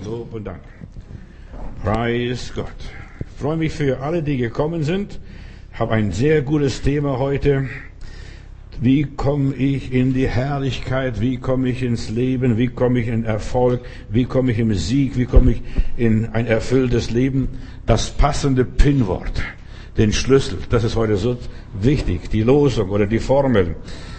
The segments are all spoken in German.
Lob und Dank. Preis Gott. Ich freue mich für alle, die gekommen sind. Ich habe ein sehr gutes Thema heute. Wie komme ich in die Herrlichkeit? Wie komme ich ins Leben? Wie komme ich in Erfolg? Wie komme ich im Sieg? Wie komme ich in ein erfülltes Leben? Das passende Pinwort, den Schlüssel, das ist heute so wichtig. Die Losung oder die Formel.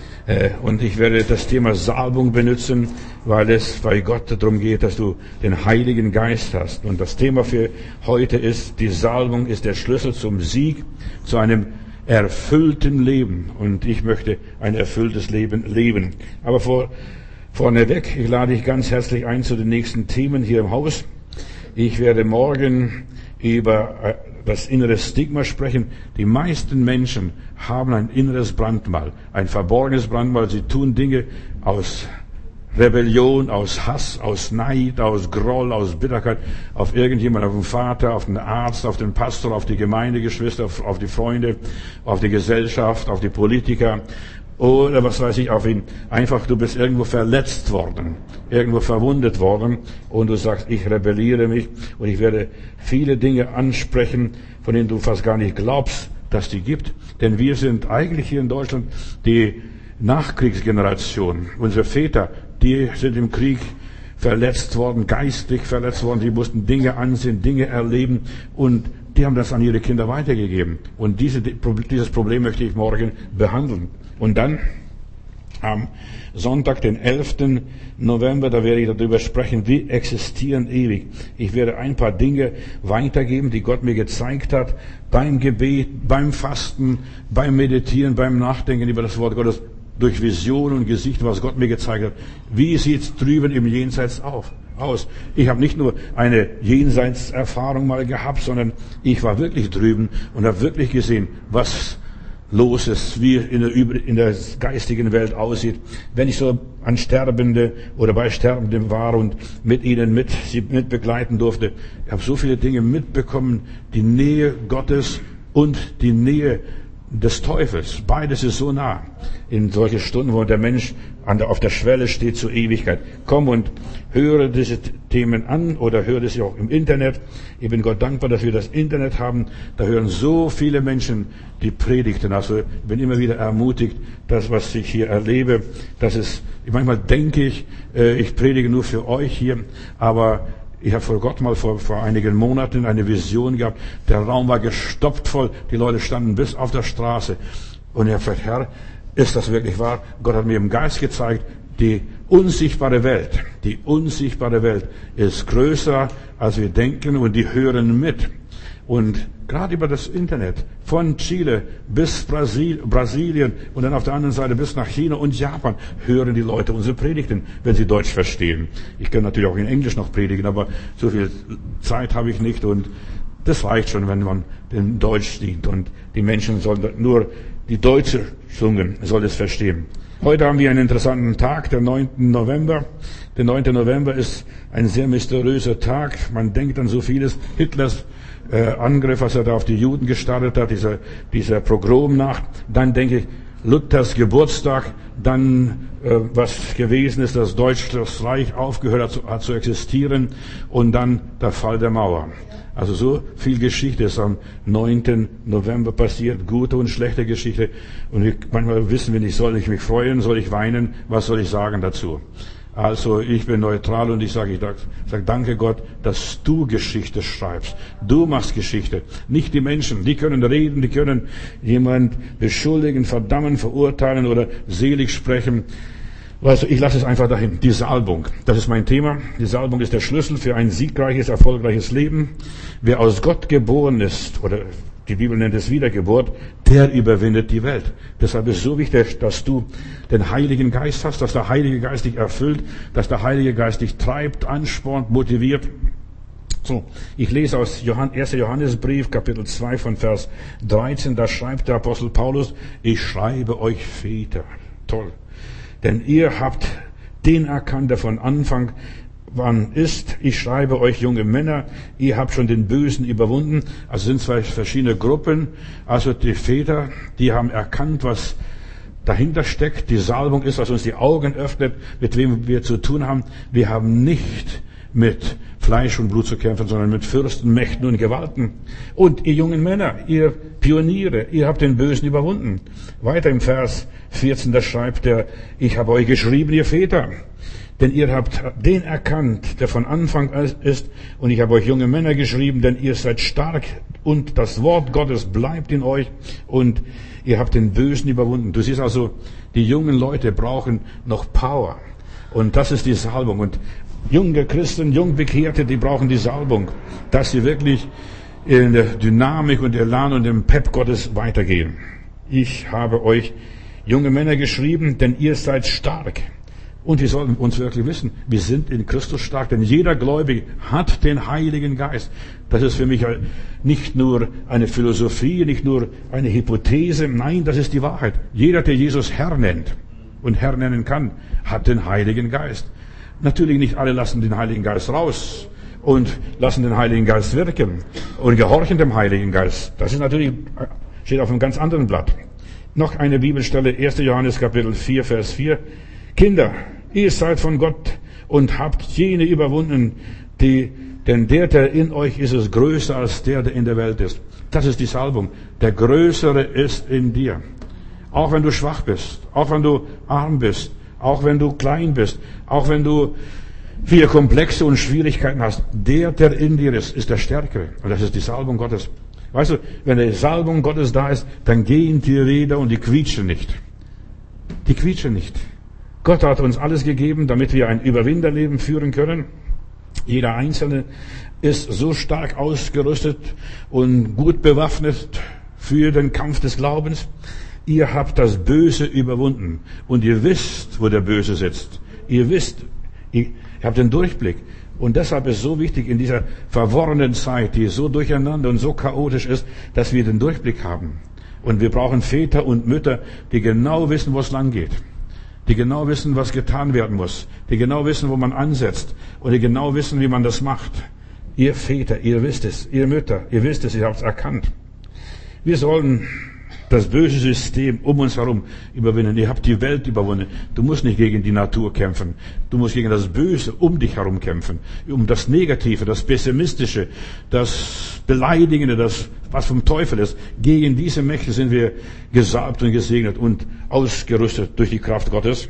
Und ich werde das Thema Salbung benutzen, weil es bei Gott darum geht, dass du den Heiligen Geist hast. Und das Thema für heute ist, die Salbung ist der Schlüssel zum Sieg, zu einem erfüllten Leben. Und ich möchte ein erfülltes Leben leben. Aber vorneweg, ich lade dich ganz herzlich ein zu den nächsten Themen hier im Haus. Ich werde morgen über das innere Stigma sprechen. Die meisten Menschen haben ein inneres Brandmal, ein verborgenes Brandmal. Sie tun Dinge aus Rebellion, aus Hass, aus Neid, aus Groll, aus Bitterkeit auf irgendjemanden, auf den Vater, auf den Arzt, auf den Pastor, auf die Gemeindegeschwister, auf die Freunde, auf die Gesellschaft, auf die Politiker oder was weiß ich, auf ihn. Einfach, du bist irgendwo verletzt worden, irgendwo verwundet worden und du sagst, ich rebelliere mich und ich werde viele Dinge ansprechen, von denen du fast gar nicht glaubst, dass die gibt. Denn wir sind eigentlich hier in Deutschland die Nachkriegsgeneration. Unsere Väter, die sind im Krieg verletzt worden, geistig verletzt worden. Die mussten Dinge ansehen, Dinge erleben und die haben das an ihre Kinder weitergegeben. Und dieses Problem möchte ich morgen behandeln. Und dann am Sonntag, den 11. November, da werde ich darüber sprechen, wir existieren ewig. Ich werde ein paar Dinge weitergeben, die Gott mir gezeigt hat, beim Gebet, beim Fasten, beim Meditieren, beim Nachdenken über das Wort Gottes, durch Visionen und Gesichter, was Gott mir gezeigt hat. Wie sieht's drüben im Jenseits aus? Ich habe nicht nur eine Jenseitserfahrung mal gehabt, sondern ich war wirklich drüben und habe wirklich gesehen, was los ist, wie in der geistigen Welt aussieht. Wenn ich so an Sterbende oder bei Sterbenden war und mit ihnen sie mitbegleiten durfte, ich habe so viele Dinge mitbekommen, die Nähe Gottes und die Nähe des Teufels. Beides ist so nah in solche Stunden, wo der Mensch auf der Schwelle steht zur Ewigkeit. Komm und höre diese Themen an oder höre sie auch im Internet. Ich bin Gott dankbar, dass wir das Internet haben. Da hören so viele Menschen die Predigten. Also ich bin immer wieder ermutigt, das, was ich hier erlebe, manchmal denke ich, ich predige nur für euch hier, aber ich habe vor Gott mal vor einigen Monaten eine Vision gehabt. Der Raum war gestopft voll. Die Leute standen bis auf der Straße. Und ich habe gesagt, Herr, ist das wirklich wahr? Gott hat mir im Geist gezeigt, die unsichtbare Welt ist größer, als wir denken und die hören mit. Und gerade über das Internet, von Chile bis Brasilien und dann auf der anderen Seite bis nach China und Japan, hören die Leute unsere Predigten, wenn sie Deutsch verstehen. Ich kann natürlich auch in Englisch noch predigen, aber so viel Zeit habe ich nicht und das reicht schon, wenn man in Deutsch dient. Und die Menschen sollen nur die deutsche Zunge soll es verstehen. Heute haben wir einen interessanten Tag, der 9. November. Der 9. November ist ein sehr mysteriöser Tag. Man denkt an so vieles. Hitlers Angriff, was er da auf die Juden gestartet hat, dieser Pogromnacht. Dann denke ich, Luthers Geburtstag, dann was gewesen ist, dass Deutsches Reich aufgehört hat zu existieren und dann der Fall der Mauer. Also so viel Geschichte ist am 9. November passiert, gute und schlechte Geschichte. Und manchmal wissen wir nicht, soll ich mich freuen, soll ich weinen, was soll ich sagen dazu? Also ich bin neutral und ich sage danke Gott, dass du Geschichte schreibst. Du machst Geschichte, nicht die Menschen. Die können reden, die können jemand beschuldigen, verdammen, verurteilen oder selig sprechen. Also ich lasse es einfach dahin. Die Salbung, das ist mein Thema. Die Salbung ist der Schlüssel für ein siegreiches, erfolgreiches Leben. Wer aus Gott geboren ist, oder die Bibel nennt es Wiedergeburt, der überwindet die Welt. Deshalb ist es so wichtig, dass du den Heiligen Geist hast, dass der Heilige Geist dich erfüllt, dass der Heilige Geist dich treibt, anspornt, motiviert. So, ich lese aus 1. Johannesbrief, Kapitel 2 von Vers 13, da schreibt der Apostel Paulus, ich schreibe euch Väter. Toll. Denn ihr habt den erkannt, der von Anfang an ist. Ich schreibe euch junge Männer, ihr habt schon den Bösen überwunden. Also sind zwei verschiedene Gruppen. Also die Väter, die haben erkannt, was dahinter steckt. Die Salbung ist, was uns die Augen öffnet, mit wem wir zu tun haben. Wir haben nicht mit Fleisch und Blut zu kämpfen, sondern mit Fürsten, Mächten und Gewalten. Und ihr jungen Männer, ihr Pioniere, ihr habt den Bösen überwunden. Weiter im Vers 14, da schreibt er, ich habe euch geschrieben, ihr Väter, denn ihr habt den erkannt, der von Anfang ist, und ich habe euch junge Männer geschrieben, denn ihr seid stark und das Wort Gottes bleibt in euch und ihr habt den Bösen überwunden. Du siehst also, die jungen Leute brauchen noch Power. Und das ist die Salbung. Und junge Christen, Jungbekehrte, die brauchen die Salbung, dass sie wirklich in der Dynamik und Elan und dem Pep Gottes weitergehen. Ich habe euch junge Männer geschrieben, denn ihr seid stark. Und wir sollten uns wirklich wissen, wir sind in Christus stark, denn jeder Gläubige hat den Heiligen Geist. Das ist für mich nicht nur eine Philosophie, nicht nur eine Hypothese, nein, das ist die Wahrheit. Jeder, der Jesus Herr nennt und Herr nennen kann, hat den Heiligen Geist. Natürlich nicht alle lassen den Heiligen Geist raus und lassen den Heiligen Geist wirken und gehorchen dem Heiligen Geist. Das ist natürlich, steht auf einem ganz anderen Blatt. Noch eine Bibelstelle, 1. Johannes Kapitel 4, Vers 4. Kinder, ihr seid von Gott und habt jene überwunden, denn der in euch ist, ist größer als der in der Welt ist. Das ist die Salbung. Der Größere ist in dir. Auch wenn du schwach bist, auch wenn du arm bist, auch wenn du klein bist, auch wenn du viele Komplexe und Schwierigkeiten hast, der in dir ist der Stärkere. Und das ist die Salbung Gottes. Weißt du, wenn die Salbung Gottes da ist, dann gehen die Räder und die quietschen nicht. Die quietschen nicht. Gott hat uns alles gegeben, damit wir ein Überwinderleben führen können. Jeder Einzelne ist so stark ausgerüstet und gut bewaffnet für den Kampf des Glaubens. Ihr habt das Böse überwunden und ihr wisst, wo der Böse sitzt. Ihr wisst, ihr habt den Durchblick. Und deshalb ist es so wichtig in dieser verworrenen Zeit, die so durcheinander und so chaotisch ist, dass wir den Durchblick haben. Und wir brauchen Väter und Mütter, die genau wissen, wo es lang geht. Die genau wissen, was getan werden muss. Die genau wissen, wo man ansetzt. Und die genau wissen, wie man das macht. Ihr Väter, ihr wisst es. Ihr Mütter, ihr wisst es, ihr habt es erkannt. Wir sollen das böse System um uns herum überwinden. Ihr habt die Welt überwunden. Du musst nicht gegen die Natur kämpfen. Du musst gegen das Böse um dich herum kämpfen. Um das Negative, das Pessimistische, das Beleidigende, das, was vom Teufel ist. Gegen diese Mächte sind wir gesalbt und gesegnet und ausgerüstet durch die Kraft Gottes.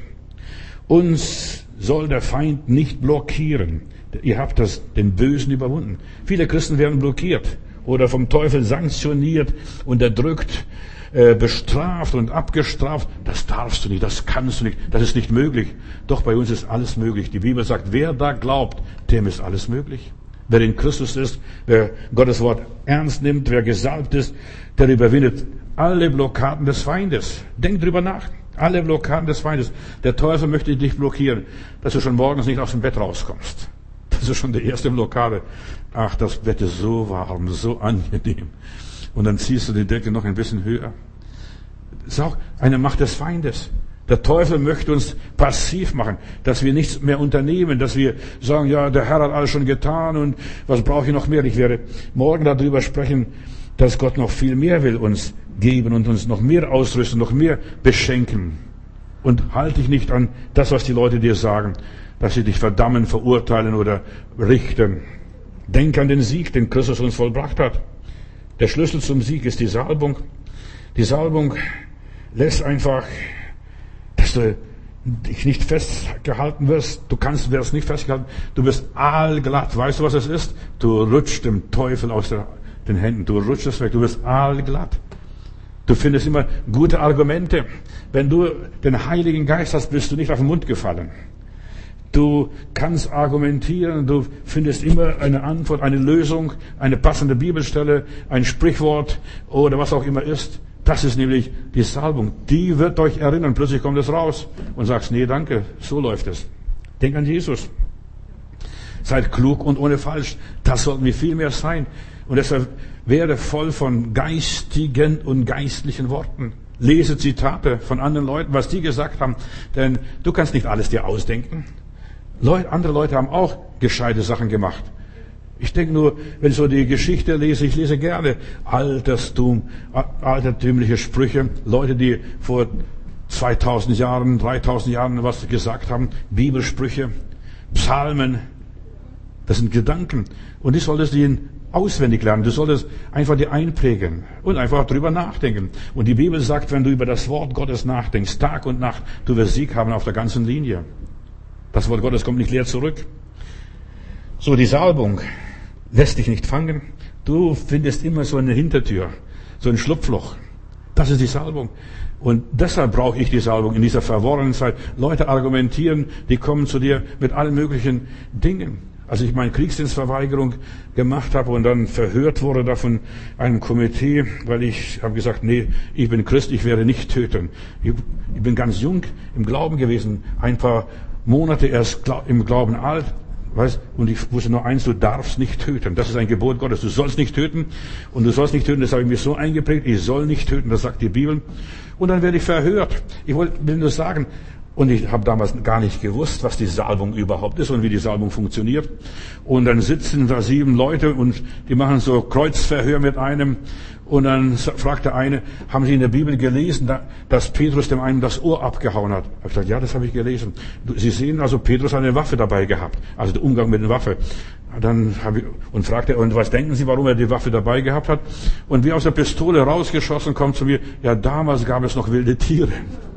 Uns soll der Feind nicht blockieren. Ihr habt den Bösen überwunden. Viele Christen werden blockiert oder vom Teufel sanktioniert, unterdrückt, bestraft und abgestraft. Das darfst du nicht, das kannst du nicht, das ist nicht möglich. Doch bei uns ist alles möglich. Die Bibel sagt, wer da glaubt, dem ist alles möglich. Wer in Christus ist, wer Gottes Wort ernst nimmt, wer gesalbt ist, der überwindet alle Blockaden des Feindes. Denk drüber nach. Alle Blockaden des Feindes. Der Teufel möchte dich blockieren, dass du schon morgens nicht aus dem Bett rauskommst. Das ist schon die erste Blockade. Ach, das Bett ist so warm, so angenehm. Und dann ziehst du die Decke noch ein bisschen höher. Das ist auch eine Macht des Feindes. Der Teufel möchte uns passiv machen, dass wir nichts mehr unternehmen, dass wir sagen, ja, der Herr hat alles schon getan und was brauche ich noch mehr? Ich werde morgen darüber sprechen, dass Gott noch viel mehr will uns geben und uns noch mehr ausrüsten, noch mehr beschenken. Und halte dich nicht an das, was die Leute dir sagen, dass sie dich verdammen, verurteilen oder richten. Denk an den Sieg, den Christus uns vollbracht hat. Der Schlüssel zum Sieg ist die Salbung. Die Salbung lässt einfach, dass du dich nicht festgehalten wirst. Wirst nicht festgehalten. Du bist aalglatt. Weißt du, was es ist? Du rutschst dem Teufel aus den Händen. Du rutschst es weg. Du bist aalglatt. Du findest immer gute Argumente. Wenn du den Heiligen Geist hast, bist du nicht auf den Mund gefallen. Du kannst argumentieren, du findest immer eine Antwort, eine Lösung, eine passende Bibelstelle, ein Sprichwort oder was auch immer ist. Das ist nämlich die Salbung. Die wird euch erinnern. Plötzlich kommt es raus und sagst, nee, danke, so läuft es. Denk an Jesus. Seid klug und ohne falsch. Das sollten wir viel mehr sein. Und deshalb werde voll von geistigen und geistlichen Worten. Lese Zitate von anderen Leuten, was die gesagt haben. Denn du kannst nicht alles dir ausdenken. Andere Leute haben auch gescheite Sachen gemacht. Ich denke nur, wenn ich so die Geschichte lese, ich lese gerne altertümliche Sprüche, Leute, die vor 2000 Jahren, 3000 Jahren was gesagt haben, Bibelsprüche, Psalmen. Das sind Gedanken. Und die solltest du auswendig lernen. Du solltest einfach die einprägen und einfach drüber nachdenken. Und die Bibel sagt, wenn du über das Wort Gottes nachdenkst, Tag und Nacht, du wirst Sieg haben auf der ganzen Linie. Das Wort Gottes kommt nicht leer zurück. So, die Salbung lässt dich nicht fangen. Du findest immer so eine Hintertür, so ein Schlupfloch. Das ist die Salbung. Und deshalb brauche ich die Salbung in dieser verworrenen Zeit. Leute argumentieren, die kommen zu dir mit allen möglichen Dingen. Als ich meine Kriegsdienstverweigerung gemacht habe und dann verhört wurde da von einem Komitee, weil ich habe gesagt, nee, ich bin Christ, ich werde nicht töten. Ich bin ganz jung im Glauben gewesen, ein paar Monate erst im Glauben alt. Weißt, und ich wusste nur eins, du darfst nicht töten. Das ist ein Gebot Gottes. Du sollst nicht töten. Und du sollst nicht töten, das habe ich mir so eingeprägt. Ich soll nicht töten, das sagt die Bibel. Und dann werde ich verhört. Ich will nur sagen, und ich habe damals gar nicht gewusst, was die Salbung überhaupt ist und wie die Salbung funktioniert. Und dann sitzen da 7 Leute und die machen so Kreuzverhör mit einem. Und dann fragt der eine, haben Sie in der Bibel gelesen, dass Petrus dem einen das Ohr abgehauen hat? Ich habe gesagt, ja, das habe ich gelesen. Sie sehen also, Petrus hat eine Waffe dabei gehabt. Also der Umgang mit der Waffe. Dann fragte er, und was denken Sie, warum er die Waffe dabei gehabt hat? Und wie aus der Pistole rausgeschossen kommt zu mir, ja, damals gab es noch wilde Tiere.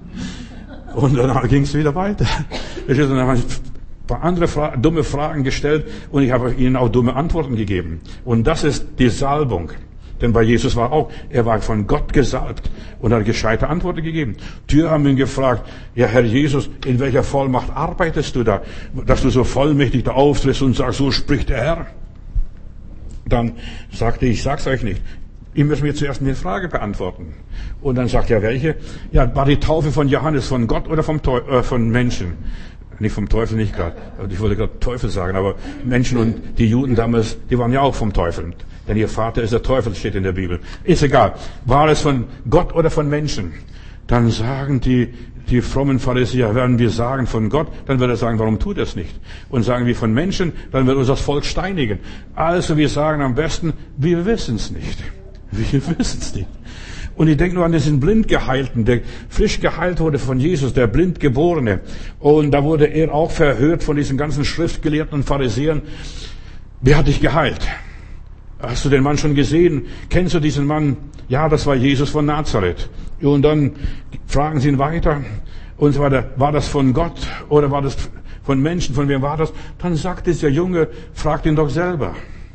Und dann ging es wieder weiter. Dann habe ich ein paar andere dumme Fragen gestellt und ich habe ihnen auch dumme Antworten gegeben. Und das ist die Salbung. Denn bei Jesus war auch, er war von Gott gesalbt und hat gescheite Antworten gegeben. Die haben ihn gefragt, ja Herr Jesus, in welcher Vollmacht arbeitest du da, dass du so vollmächtig da auftrittst und sagst, so spricht der Herr. Dann sagte ich sag's euch nicht. Ihr müsst mir zuerst eine Frage beantworten. Und dann sagt er, welche? Ja, war die Taufe von Johannes von Gott oder von Menschen? Nicht vom Teufel, nicht gerade. Ich wollte gerade Teufel sagen, aber Menschen und die Juden damals, die waren ja auch vom Teufel. Denn ihr Vater ist der Teufel, steht in der Bibel. Ist egal. War es von Gott oder von Menschen? Dann sagen die frommen Pharisäer, werden wir sagen von Gott, dann wird er sagen, warum tut er es nicht? Und sagen wir von Menschen, dann wird uns das Volk steinigen. Also wir sagen am besten, wir wissen es nicht. Wir wissen es nicht. Und ich denke nur an diesen Blindgeheilten, der frisch geheilt wurde von Jesus, der Blindgeborene. Und da wurde er auch verhört von diesen ganzen Schriftgelehrten und Pharisäern. Wer hat dich geheilt? Hast du den Mann schon gesehen? Kennst du diesen Mann? Ja, das war Jesus von Nazareth. Und dann fragen sie ihn weiter und so weiter. War das von Gott oder war das von Menschen? Von wem war das? Dann sagt dieser Junge, fragt ihn doch selber.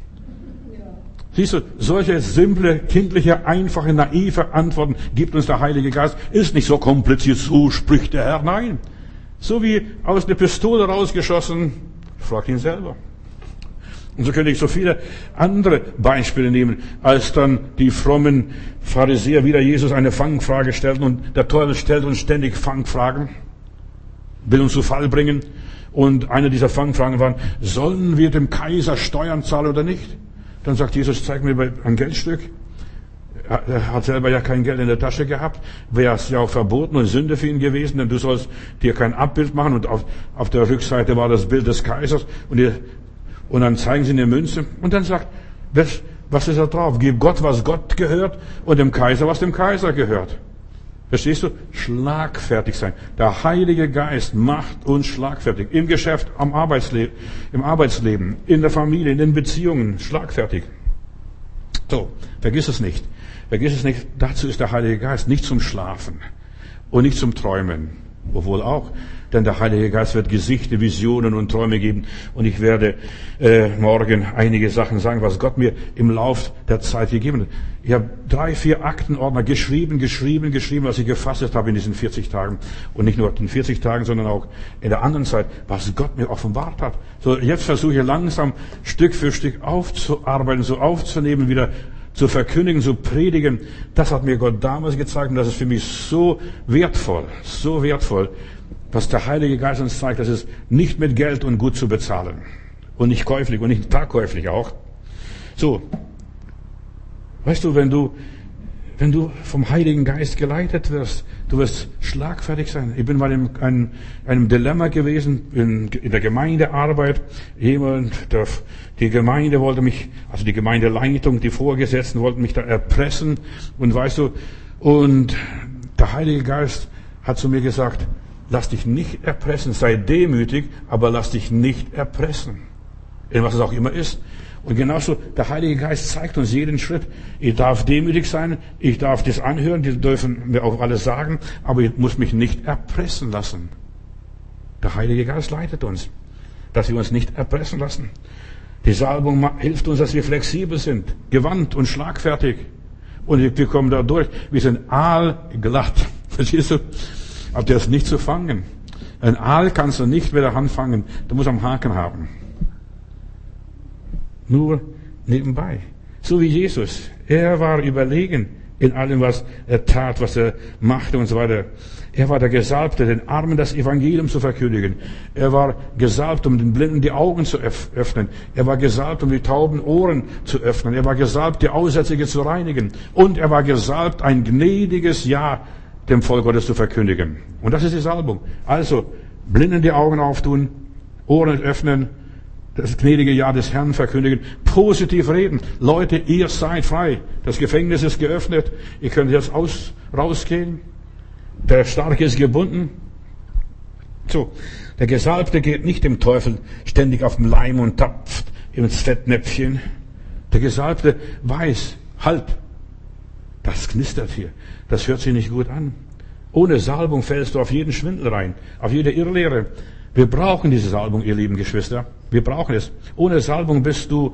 Siehst du, solche simple, kindliche, einfache, naive Antworten gibt uns der Heilige Geist. Ist nicht so kompliziert, so spricht der Herr. Nein. So wie aus der Pistole rausgeschossen, fragt ihn selber. Und so könnte ich so viele andere Beispiele nehmen, als dann die frommen Pharisäer wieder Jesus eine Fangfrage stellten und der Teufel stellt uns ständig Fangfragen, will uns zu Fall bringen. Und eine dieser Fangfragen waren, sollen wir dem Kaiser Steuern zahlen oder nicht? Dann sagt Jesus, zeig mir ein Geldstück. Er hat selber ja kein Geld in der Tasche gehabt. Wäre es ja auch verboten und Sünde für ihn gewesen, denn du sollst dir kein Abbild machen. Und auf der Rückseite war das Bild des Kaisers. Und dann zeigen sie eine Münze. Und dann sagt, was ist da drauf? Gib Gott, was Gott gehört, und dem Kaiser, was dem Kaiser gehört. Verstehst du? Schlagfertig sein. Der Heilige Geist macht uns schlagfertig. Im Geschäft, im Arbeitsleben, in der Familie, in den Beziehungen. Schlagfertig. So, vergiss es nicht. Vergiss es nicht. Dazu ist der Heilige Geist nicht zum Schlafen und nicht zum Träumen. Obwohl auch. Denn der Heilige Geist wird Gesichte, Visionen und Träume geben. Und ich werde morgen einige Sachen sagen, was Gott mir im Lauf der Zeit gegeben hat. Ich habe 3, 4 Aktenordner geschrieben, was ich gefasst habe in diesen 40 Tagen. Und nicht nur in 40 Tagen, sondern auch in der anderen Zeit, was Gott mir offenbart hat. So, jetzt versuche ich langsam Stück für Stück aufzuarbeiten, so aufzunehmen, wieder zu verkündigen, zu predigen. Das hat mir Gott damals gezeigt und das ist für mich so wertvoll, was der Heilige Geist uns zeigt, das ist nicht mit Geld und Gut zu bezahlen. Und nicht käuflich und nicht verkäuflich auch. So. Weißt du, wenn du vom Heiligen Geist geleitet wirst, du wirst schlagfertig sein. Ich bin mal in einem Dilemma gewesen, in der Gemeindearbeit. Die Gemeinde wollte mich, also die Gemeindeleitung, die Vorgesetzten wollten mich da erpressen. Und weißt du, und der Heilige Geist hat zu mir gesagt, lass dich nicht erpressen, sei demütig, aber lass dich nicht erpressen. in was es auch immer ist. Und genauso, der Heilige Geist zeigt uns jeden Schritt. Ich darf demütig sein, ich darf das anhören, die dürfen mir auch alles sagen, aber ich muss mich nicht erpressen lassen. Der Heilige Geist leitet uns, dass wir uns nicht erpressen lassen. Die Salbung hilft uns, dass wir flexibel sind, gewandt und schlagfertig. Und wir kommen da durch. Wir sind aalglatt. Verstehst du? Aber der ist nicht zu fangen. Ein Aal kannst du nicht mit der Hand fangen. Du musst am Haken haben. Nur nebenbei. So wie Jesus. Er war überlegen in allem, was er tat, was er machte und so weiter. Er war der Gesalbte, den Armen das Evangelium zu verkündigen. Er war gesalbt, um den Blinden die Augen zu öffnen. Er war gesalbt, um die tauben Ohren zu öffnen. Er war gesalbt, die Aussätzige zu reinigen. Und er war gesalbt, ein gnädiges Ja dem Volk Gottes zu verkündigen. Und das ist die Salbung. Also, Blinden die Augen auftun, Ohren öffnen, das gnädige Ja des Herrn verkündigen, positiv reden. Leute, ihr seid frei. Das Gefängnis ist geöffnet. Ihr könnt jetzt rausgehen. Der Starke ist gebunden. So, der Gesalbte geht nicht dem Teufel ständig auf den Leim und tapft ins Fettnäpfchen. Der Gesalbte weiß, halt, das knistert hier. Das hört sich nicht gut an. Ohne Salbung fällst du auf jeden Schwindel rein, auf jede Irrlehre. Wir brauchen diese Salbung, ihr lieben Geschwister. Wir brauchen es. Ohne Salbung wirst du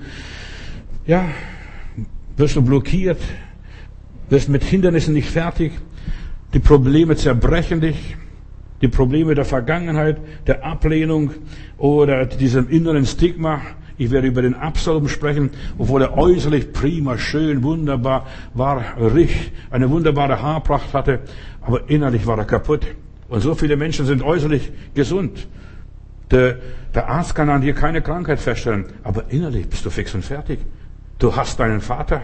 blockiert, wirst mit Hindernissen nicht fertig. Die Probleme zerbrechen dich. Die Probleme der Vergangenheit, der Ablehnung oder diesem inneren Stigma. Ich werde über den Absalom sprechen, obwohl er äußerlich prima, schön, wunderbar war, eine wunderbare Haarpracht hatte, aber innerlich war er kaputt. Und so viele Menschen sind äußerlich gesund. Der Arzt kann an dir keine Krankheit feststellen, aber innerlich bist du fix und fertig. Du hast deinen Vater.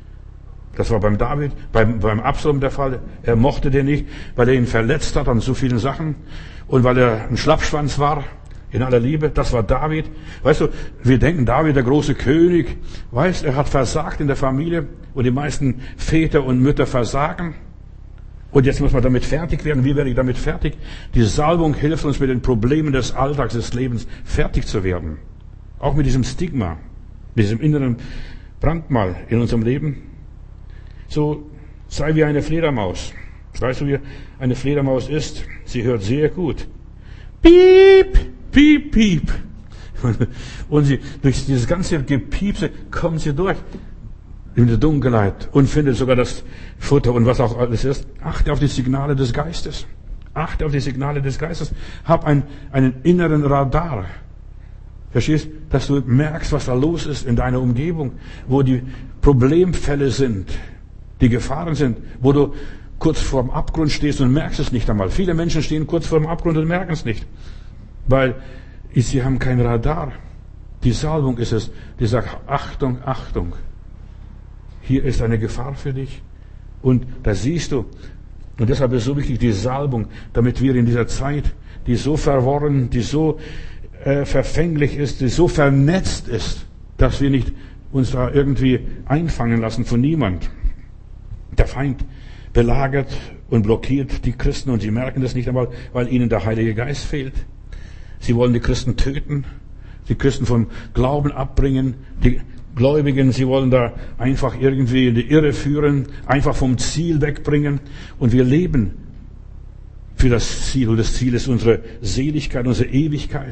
Das war beim David, beim Absalom der Fall. Er mochte den nicht, weil er ihn verletzt hat an so vielen Sachen und weil er ein Schlappschwanz war. In aller Liebe, das war David. Weißt du, wir denken, David, der große König, er hat versagt in der Familie und die meisten Väter und Mütter versagen. Und jetzt muss man damit fertig werden. Wie werde ich damit fertig? Die Salbung hilft uns mit den Problemen des Alltags, des Lebens fertig zu werden. Auch mit diesem Stigma, mit diesem inneren Brandmal in unserem Leben. So sei wie eine Fledermaus. Weißt du, wie eine Fledermaus ist? Sie hört sehr gut. Piep, piep, piep. Und durch dieses ganze Gepiepse kommt sie durch in der Dunkelheit und findet sogar das Futter und was auch alles ist. Achte auf die Signale des Geistes. Achte auf die Signale des Geistes. Hab einen inneren Radar. Verstehst? Dass du merkst, was da los ist in deiner Umgebung, wo die Problemfälle sind, die Gefahren sind, wo du kurz vorm Abgrund stehst und merkst es nicht einmal. Viele Menschen stehen kurz vorm Abgrund und merken es nicht, weil sie haben kein Radar. Die Salbung ist es, die sagt, Achtung, Achtung. Hier ist eine Gefahr für dich. Und da siehst du, und deshalb ist so wichtig die Salbung, damit wir in dieser Zeit, die so verworren, die so verfänglich ist, die so vernetzt ist, dass wir nicht uns da irgendwie einfangen lassen von niemand. Der Feind belagert und blockiert die Christen und sie merken das nicht einmal, weil ihnen der Heilige Geist fehlt. Sie wollen die Christen töten, die Christen vom Glauben abbringen, die Gläubigen, sie wollen da einfach irgendwie in die Irre führen, einfach vom Ziel wegbringen. Und wir leben für das Ziel. Und das Ziel ist unsere Seligkeit, unsere Ewigkeit.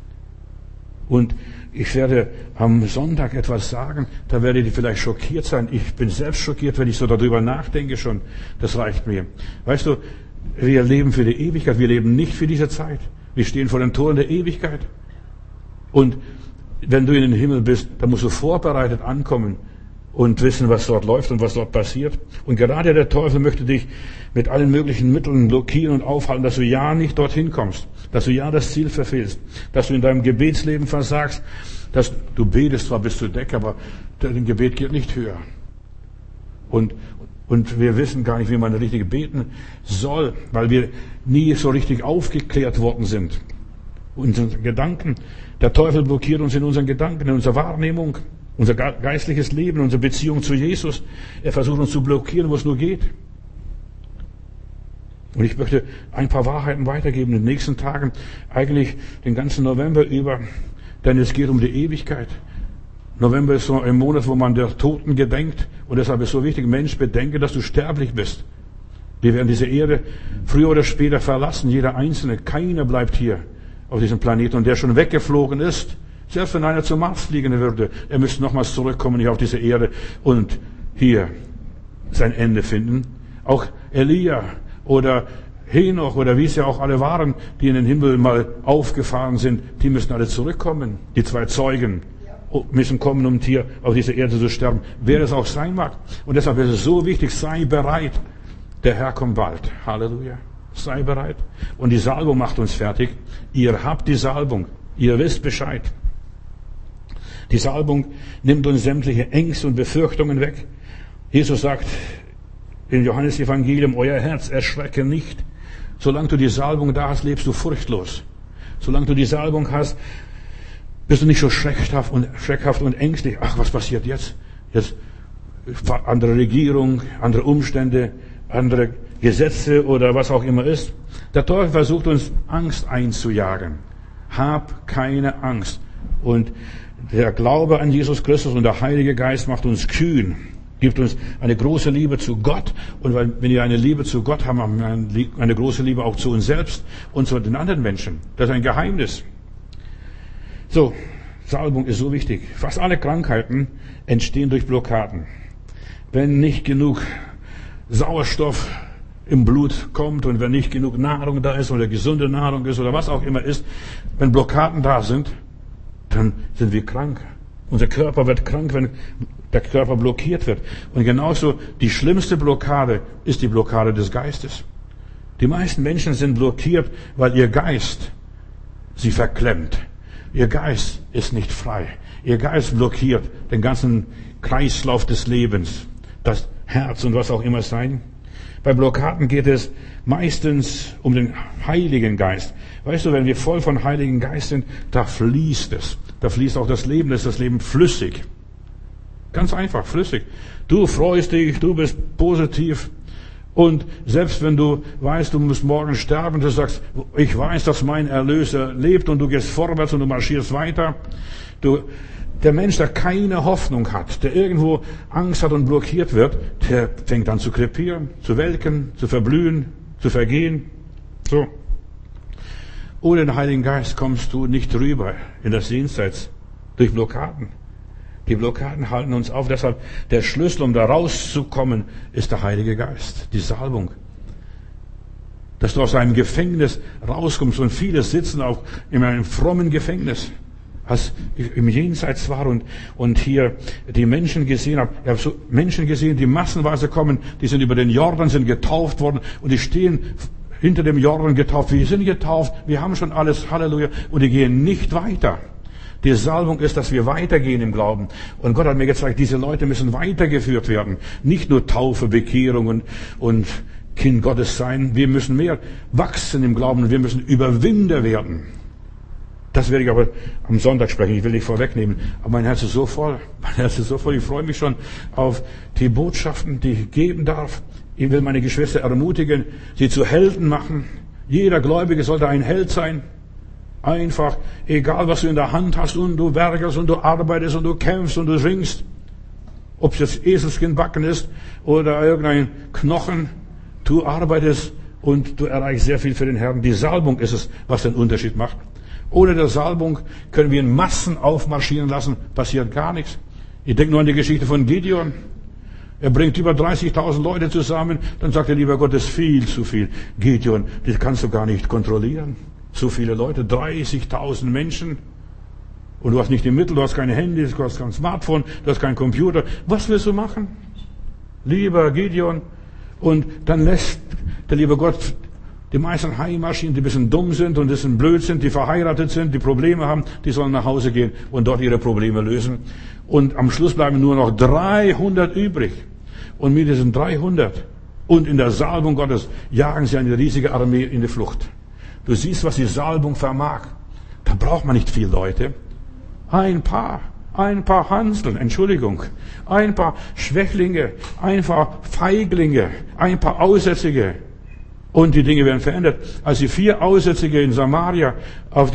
Und ich werde am Sonntag etwas sagen, da werdet ihr vielleicht schockiert sein. Ich bin selbst schockiert, wenn ich so darüber nachdenke schon. Das reicht mir. Weißt du, wir leben für die Ewigkeit, wir leben nicht für diese Zeit. Wir stehen vor den Toren der Ewigkeit. Und wenn du in den Himmel bist, dann musst du vorbereitet ankommen und wissen, was dort läuft und was dort passiert. Und gerade der Teufel möchte dich mit allen möglichen Mitteln blockieren und aufhalten, dass du ja nicht dorthin kommst, dass du ja das Ziel verfehlst, dass du in deinem Gebetsleben versagst, dass du betest zwar bis zur Decke, aber dein Gebet geht nicht höher. Und wir wissen gar nicht, wie man richtig beten soll, weil wir nie so richtig aufgeklärt worden sind. Unsere Gedanken, der Teufel blockiert uns in unseren Gedanken, in unserer Wahrnehmung, unser geistliches Leben, unsere Beziehung zu Jesus. Er versucht uns zu blockieren, wo es nur geht. Und ich möchte ein paar Wahrheiten weitergeben in den nächsten Tagen, eigentlich den ganzen November über, denn es geht um die Ewigkeit. November ist so ein Monat, wo man der Toten gedenkt. Und deshalb ist so wichtig, Mensch, bedenke, dass du sterblich bist. Wir werden diese Erde früher oder später verlassen, jeder Einzelne. Keiner bleibt hier auf diesem Planeten. Und der schon weggeflogen ist, selbst wenn einer zum Mars fliegen würde, er müsste nochmals zurückkommen hier auf diese Erde und hier sein Ende finden. Auch Elia oder Henoch oder wie es ja auch alle waren, die in den Himmel mal aufgefahren sind, die müssen alle zurückkommen. Die 2 Zeugen müssen kommen, um hier auf dieser Erde zu sterben. Wer es auch sein mag. Und deshalb ist es so wichtig, sei bereit. Der Herr kommt bald. Halleluja. Sei bereit. Und die Salbung macht uns fertig. Ihr habt die Salbung. Ihr wisst Bescheid. Die Salbung nimmt uns sämtliche Ängste und Befürchtungen weg. Jesus sagt im Johannesevangelium, euer Herz erschrecke nicht. Solange du die Salbung da hast, lebst du furchtlos. Solange du die Salbung hast, bist du nicht so schreckhaft und ängstlich. Ach, was passiert jetzt? Jetzt andere Regierung, andere Umstände, andere Gesetze oder was auch immer ist. Der Teufel versucht uns Angst einzujagen. Hab keine Angst. Und der Glaube an Jesus Christus und der Heilige Geist macht uns kühn, gibt uns eine große Liebe zu Gott. Und wenn wir eine Liebe zu Gott haben, haben wir eine große Liebe auch zu uns selbst und zu den anderen Menschen. Das ist ein Geheimnis. So, Salbung ist so wichtig. Fast alle Krankheiten entstehen durch Blockaden. Wenn nicht genug Sauerstoff im Blut kommt und wenn nicht genug Nahrung da ist oder gesunde Nahrung ist oder was auch immer ist, wenn Blockaden da sind, dann sind wir krank. Unser Körper wird krank, wenn der Körper blockiert wird. Und genauso die schlimmste Blockade ist die Blockade des Geistes. Die meisten Menschen sind blockiert, weil ihr Geist sie verklemmt. Ihr Geist ist nicht frei. Ihr Geist blockiert den ganzen Kreislauf des Lebens, das Herz und was auch immer sein. Bei Blockaden geht es meistens um den Heiligen Geist. Weißt du, wenn wir voll von Heiligen Geist sind, da fließt es. Da fließt auch das Leben, da ist das Leben flüssig. Ganz einfach, flüssig. Du freust dich, du bist positiv. Und selbst wenn du weißt, du musst morgen sterben, du sagst, ich weiß, dass mein Erlöser lebt und du gehst vorwärts und du marschierst weiter. Der Mensch, der keine Hoffnung hat, der irgendwo Angst hat und blockiert wird, der fängt an zu krepieren, zu welken, zu verblühen, zu vergehen. So. Ohne den Heiligen Geist kommst du nicht rüber in das Jenseits durch Blockaden. Die Blockaden halten uns auf. Deshalb der Schlüssel, um da rauszukommen, ist der Heilige Geist, die Salbung. Dass du aus einem Gefängnis rauskommst. Und viele sitzen auch in einem frommen Gefängnis. Als ich im Jenseits war und hier die Menschen gesehen habe, ich habe so Menschen gesehen, die massenweise kommen, die sind über den Jordan, sind getauft worden und die stehen hinter dem Jordan getauft. Wir sind getauft, wir haben schon alles, Halleluja, und die gehen nicht weiter. Die Salbung ist, dass wir weitergehen im Glauben. Und Gott hat mir gezeigt, diese Leute müssen weitergeführt werden. Nicht nur Taufe, Bekehrung und Kind Gottes sein. Wir müssen mehr wachsen im Glauben und wir müssen Überwinder werden. Das werde ich aber am Sonntag sprechen. Ich will nicht vorwegnehmen. Aber mein Herz ist so voll. Mein Herz ist so voll. Ich freue mich schon auf die Botschaften, die ich geben darf. Ich will meine Geschwister ermutigen, sie zu Helden machen. Jeder Gläubige sollte ein Held sein. Einfach, egal was du in der Hand hast und du werkelst und du arbeitest und du kämpfst und du ringst. Ob es jetzt Eselskinnbacken ist oder irgendein Knochen. Du arbeitest und du erreichst sehr viel für den Herrn. Die Salbung ist es, was den Unterschied macht. Ohne der Salbung können wir in Massen aufmarschieren lassen, passiert gar nichts. Ich denke nur an die Geschichte von Gideon. Er bringt über 30.000 Leute zusammen, dann sagt er, lieber Gott, das ist viel zu viel. Gideon, das kannst du gar nicht kontrollieren. So viele Leute, 30.000 Menschen. Und du hast nicht die Mittel, du hast keine Handys, du hast kein Smartphone, du hast keinen Computer. Was willst du machen? Lieber Gideon. Und dann lässt der liebe Gott die meisten heimmarschieren, die ein bisschen dumm sind und ein bisschen blöd sind, die verheiratet sind, die Probleme haben, die sollen nach Hause gehen und dort ihre Probleme lösen. Und am Schluss bleiben nur noch 300 übrig. Und mit diesen 300 und in der Salbung Gottes jagen sie eine riesige Armee in die Flucht. Du siehst, was die Salbung vermag. Da braucht man nicht viel Leute. Ein paar Hanseln, Entschuldigung, ein paar Schwächlinge, ein paar Feiglinge, ein paar Aussätzige. Und die Dinge werden verändert. Als die 4 Aussätzige in Samaria auf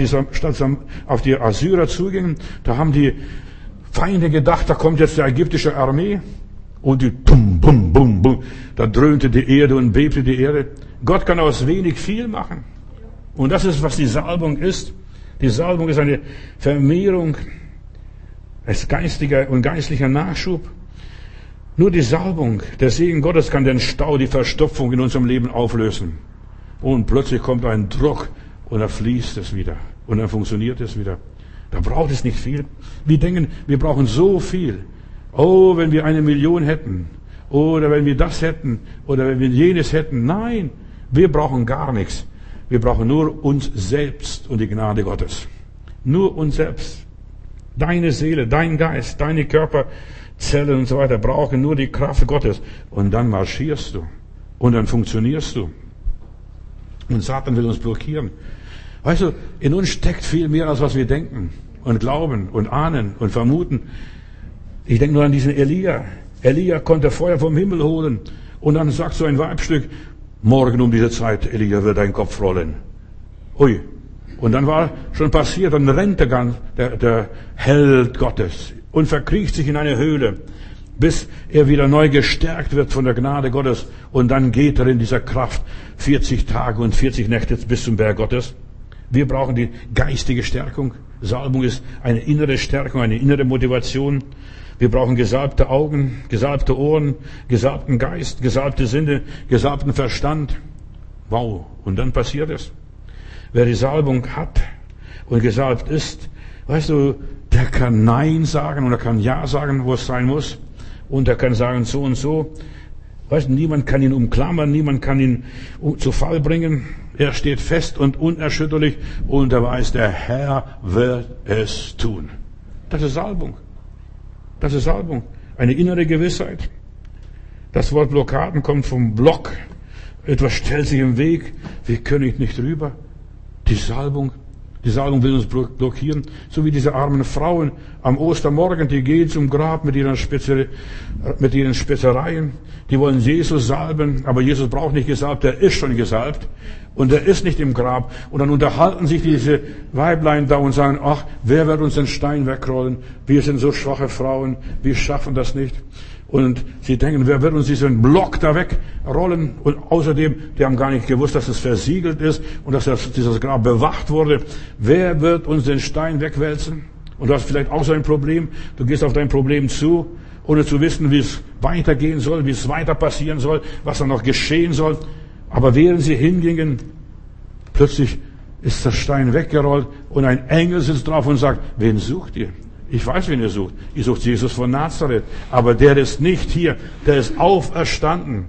die Assyrer zugingen, da haben die Feinde gedacht, da kommt jetzt die ägyptische Armee. Und die bum, bum, bum, bum, da dröhnte die Erde und bebte die Erde. Gott kann aus wenig viel machen. Und das ist, was die Salbung ist. Die Salbung ist eine Vermehrung, als geistiger und geistlicher Nachschub. Nur die Salbung, der Segen Gottes kann den Stau, die Verstopfung in unserem Leben auflösen. Und plötzlich kommt ein Druck und dann fließt es wieder. Und dann funktioniert es wieder. Da braucht es nicht viel. Wir denken, wir brauchen so viel. Oh, wenn wir 1 Million hätten. Oder wenn wir das hätten. Oder wenn wir jenes hätten. Nein, wir brauchen gar nichts. Wir brauchen nur uns selbst und die Gnade Gottes. Nur uns selbst. Deine Seele, dein Geist, deine Körperzellen und so weiter brauchen nur die Kraft Gottes. Und dann marschierst du. Und dann funktionierst du. Und Satan will uns blockieren. Weißt du, in uns steckt viel mehr, als was wir denken und glauben und ahnen und vermuten. Ich denke nur an diesen Elia. Elia konnte Feuer vom Himmel holen. Und dann sagt so ein Weibstück, morgen um diese Zeit, Elia, wird dein Kopf rollen. Ui. Und dann war schon passiert, dann rennt der Held Gottes und verkriecht sich in eine Höhle, bis er wieder neu gestärkt wird von der Gnade Gottes. Und dann geht er in dieser Kraft 40 Tage und 40 Nächte bis zum Berg Gottes. Wir brauchen die geistige Stärkung. Salbung ist eine innere Stärkung, eine innere Motivation. Wir brauchen gesalbte Augen, gesalbte Ohren, gesalbten Geist, gesalbte Sinne, gesalbten Verstand. Wow. Und dann passiert es. Wer die Salbung hat und gesalbt ist, weißt du, der kann Nein sagen und er kann Ja sagen, wo es sein muss. Und er kann sagen so und so. Weißt du, niemand kann ihn umklammern, niemand kann ihn zu Fall bringen. Er steht fest und unerschütterlich und er weiß, der Herr wird es tun. Das ist Salbung. Das ist Salbung. Eine innere Gewissheit. Das Wort Blockaden kommt vom Block. Etwas stellt sich im Weg. Wir können nicht rüber. Die Salbung will uns blockieren. So wie diese armen Frauen am Ostermorgen, die gehen zum Grab mit ihren Spezereien. Die wollen Jesus salben, aber Jesus braucht nicht gesalbt, der ist schon gesalbt. Und er ist nicht im Grab. Und dann unterhalten sich diese Weiblein da und sagen, ach, wer wird uns den Stein wegrollen? Wir sind so schwache Frauen, wir schaffen das nicht. Und sie denken, wer wird uns diesen Block da wegrollen? Und außerdem, die haben gar nicht gewusst, dass es versiegelt ist und dass dieses Grab bewacht wurde. Wer wird uns den Stein wegwälzen? Und du hast vielleicht auch so ein Problem. Du gehst auf dein Problem zu, ohne zu wissen, wie es weitergehen soll, wie es weiter passieren soll, was da noch geschehen soll. Aber während sie hingingen, plötzlich ist der Stein weggerollt und ein Engel sitzt drauf und sagt, wen sucht ihr? Ich weiß, wen ihr sucht. Ihr sucht Jesus von Nazareth. Aber der ist nicht hier. Der ist auferstanden.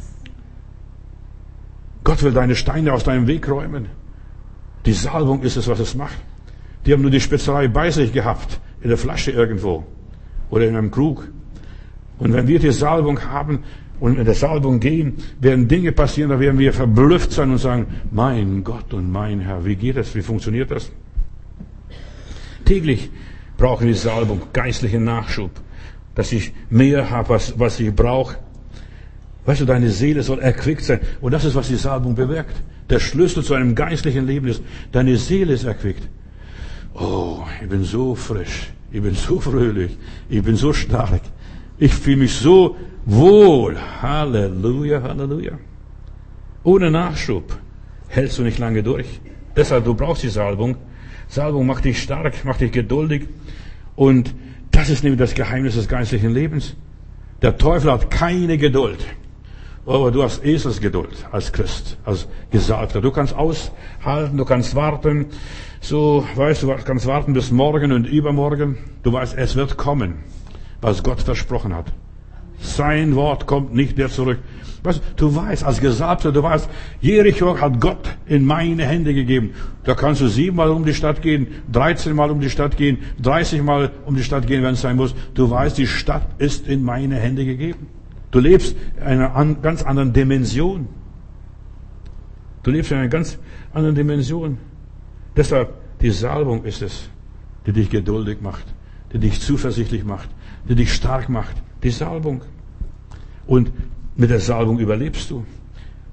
Gott will deine Steine aus deinem Weg räumen. Die Salbung ist es, was es macht. Die haben nur die Spezerei bei sich gehabt. In der Flasche irgendwo. Oder in einem Krug. Und wenn wir die Salbung haben und in der Salbung gehen, werden Dinge passieren, da werden wir verblüfft sein und sagen, mein Gott und mein Herr, wie geht das? Wie funktioniert das? Täglich brauchen wir Salbung, geistlichen Nachschub, dass ich mehr habe, was ich brauche. Weißt du, deine Seele soll erquickt sein. Und das ist, was die Salbung bewirkt. Der Schlüssel zu einem geistlichen Leben ist, deine Seele ist erquickt. Oh, ich bin so frisch, ich bin so fröhlich, ich bin so stark, ich fühle mich so wohl. Halleluja, Halleluja. Ohne Nachschub hältst du nicht lange durch. Deshalb, du brauchst die Salbung. Salbung macht dich stark, macht dich geduldig. Und das ist nämlich das Geheimnis des geistlichen Lebens. Der Teufel hat keine Geduld. Aber du hast Eselsgeduld als Christ, als Gesalbter. Du kannst aushalten, du kannst warten. So, weißt du, kannst warten bis morgen und übermorgen. Du weißt, es wird kommen, was Gott versprochen hat. Sein Wort kommt nicht mehr zurück. Weißt du weißt, als Gesalbter, du weißt, Jericho hat Gott in meine Hände gegeben. Da kannst du 7-mal um die Stadt gehen, 13-mal um die Stadt gehen, 30-mal um die Stadt gehen, wenn es sein muss. Du weißt, die Stadt ist in meine Hände gegeben. Du lebst in einer ganz anderen Dimension. Du lebst in einer ganz anderen Dimension. Deshalb, die Salbung ist es, die dich geduldig macht, die dich zuversichtlich macht, die dich stark macht. Die Salbung. Und mit der Salbung überlebst du.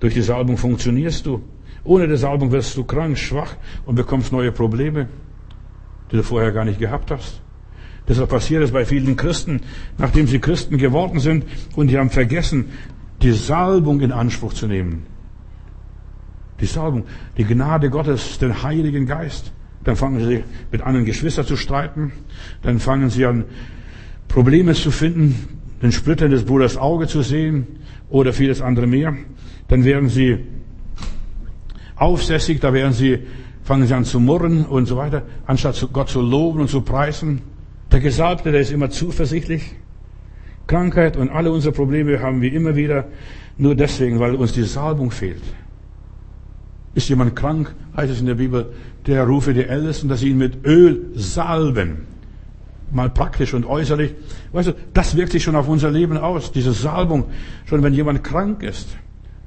Durch die Salbung funktionierst du. Ohne die Salbung wirst du krank, schwach und bekommst neue Probleme, die du vorher gar nicht gehabt hast. Deshalb passiert es bei vielen Christen, nachdem sie Christen geworden sind und die haben vergessen, die Salbung in Anspruch zu nehmen. Die Salbung, die Gnade Gottes, den Heiligen Geist. Dann fangen sie mit anderen Geschwistern zu streiten. Dann fangen sie an, Probleme zu finden, den Splitter des Bruders Auge zu sehen oder vieles andere mehr. Dann werden sie aufsässig, fangen sie an zu murren und so weiter, anstatt Gott zu loben und zu preisen. Der Gesalbte, der ist immer zuversichtlich. Krankheit und alle unsere Probleme haben wir immer wieder nur deswegen, weil uns die Salbung fehlt. Ist jemand krank, heißt es in der Bibel, der rufe die Ältesten, dass sie ihn mit Öl salben. Mal praktisch und äußerlich. Weißt du, das wirkt sich schon auf unser Leben aus. Diese Salbung, schon wenn jemand krank ist.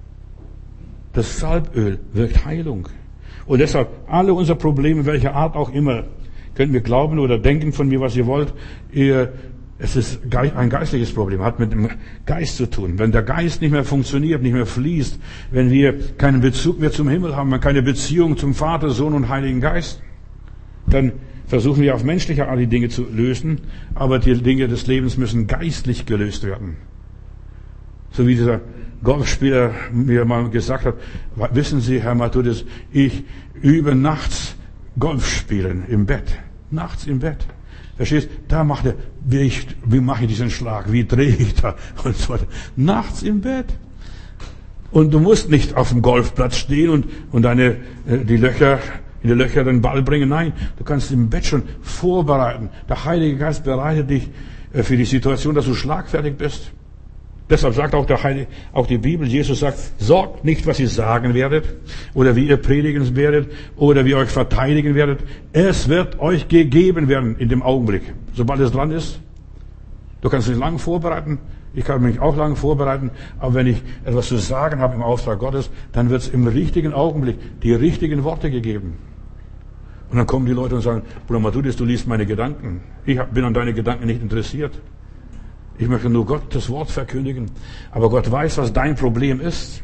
Das Salböl wirkt Heilung. Und deshalb, alle unsere Probleme, welcher Art auch immer, könnt mir glauben oder denken von mir, was ihr wollt, es ist ein geistliches Problem, hat mit dem Geist zu tun. Wenn der Geist nicht mehr funktioniert, nicht mehr fließt, wenn wir keinen Bezug mehr zum Himmel haben, keine Beziehung zum Vater, Sohn und Heiligen Geist, dann versuchen wir auf menschliche Art die Dinge zu lösen, aber die Dinge des Lebens müssen geistlich gelöst werden. So wie dieser Golfspieler mir mal gesagt hat, wissen Sie, Herr Matthäus, ich übe nachts Golf spielen im Bett. Nachts im Bett. Verstehst? Da macht er, wie mache ich diesen Schlag? Wie drehe ich da? Und so weiter. Nachts im Bett. Und du musst nicht auf dem Golfplatz stehen und in die Löcher den Ball bringen. Nein, du kannst im Bett schon vorbereiten. Der Heilige Geist bereitet dich für die Situation, dass du schlagfertig bist. Deshalb sagt auch die Bibel, Jesus sagt, sorgt nicht, was ihr sagen werdet, oder wie ihr predigen werdet, oder wie ihr euch verteidigen werdet. Es wird euch gegeben werden in dem Augenblick, sobald es dran ist. Du kannst dich lange vorbereiten, ich kann mich auch lange vorbereiten, aber wenn ich etwas zu sagen habe im Auftrag Gottes, dann wird es im richtigen Augenblick die richtigen Worte gegeben. Und dann kommen die Leute und sagen, Bruder Matthäus, du liest meine Gedanken. Ich bin an deine Gedanken nicht interessiert. Ich möchte nur Gottes Wort verkündigen. Aber Gott weiß, was dein Problem ist.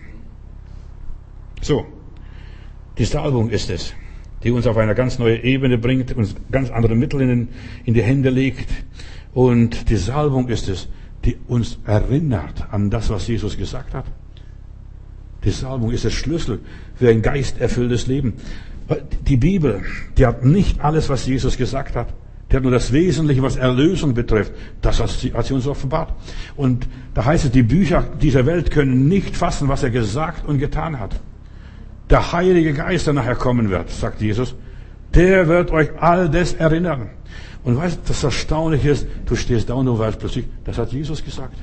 So. Die Salbung ist es, die uns auf eine ganz neue Ebene bringt, uns ganz andere Mittel in die Hände legt. Und die Salbung ist es, die uns erinnert an das, was Jesus gesagt hat. Die Salbung ist der Schlüssel für ein geisterfülltes Leben. Die Bibel, die hat nicht alles, was Jesus gesagt hat. Die hat nur das Wesentliche, was Erlösung betrifft. Das hat sie uns offenbart. Und da heißt es, die Bücher dieser Welt können nicht fassen, was er gesagt und getan hat. Der Heilige Geist, der nachher kommen wird, sagt Jesus, der wird euch all das erinnern. Und weißt du, das Erstaunliche ist, du stehst da und du weißt plötzlich, das hat Jesus gesagt.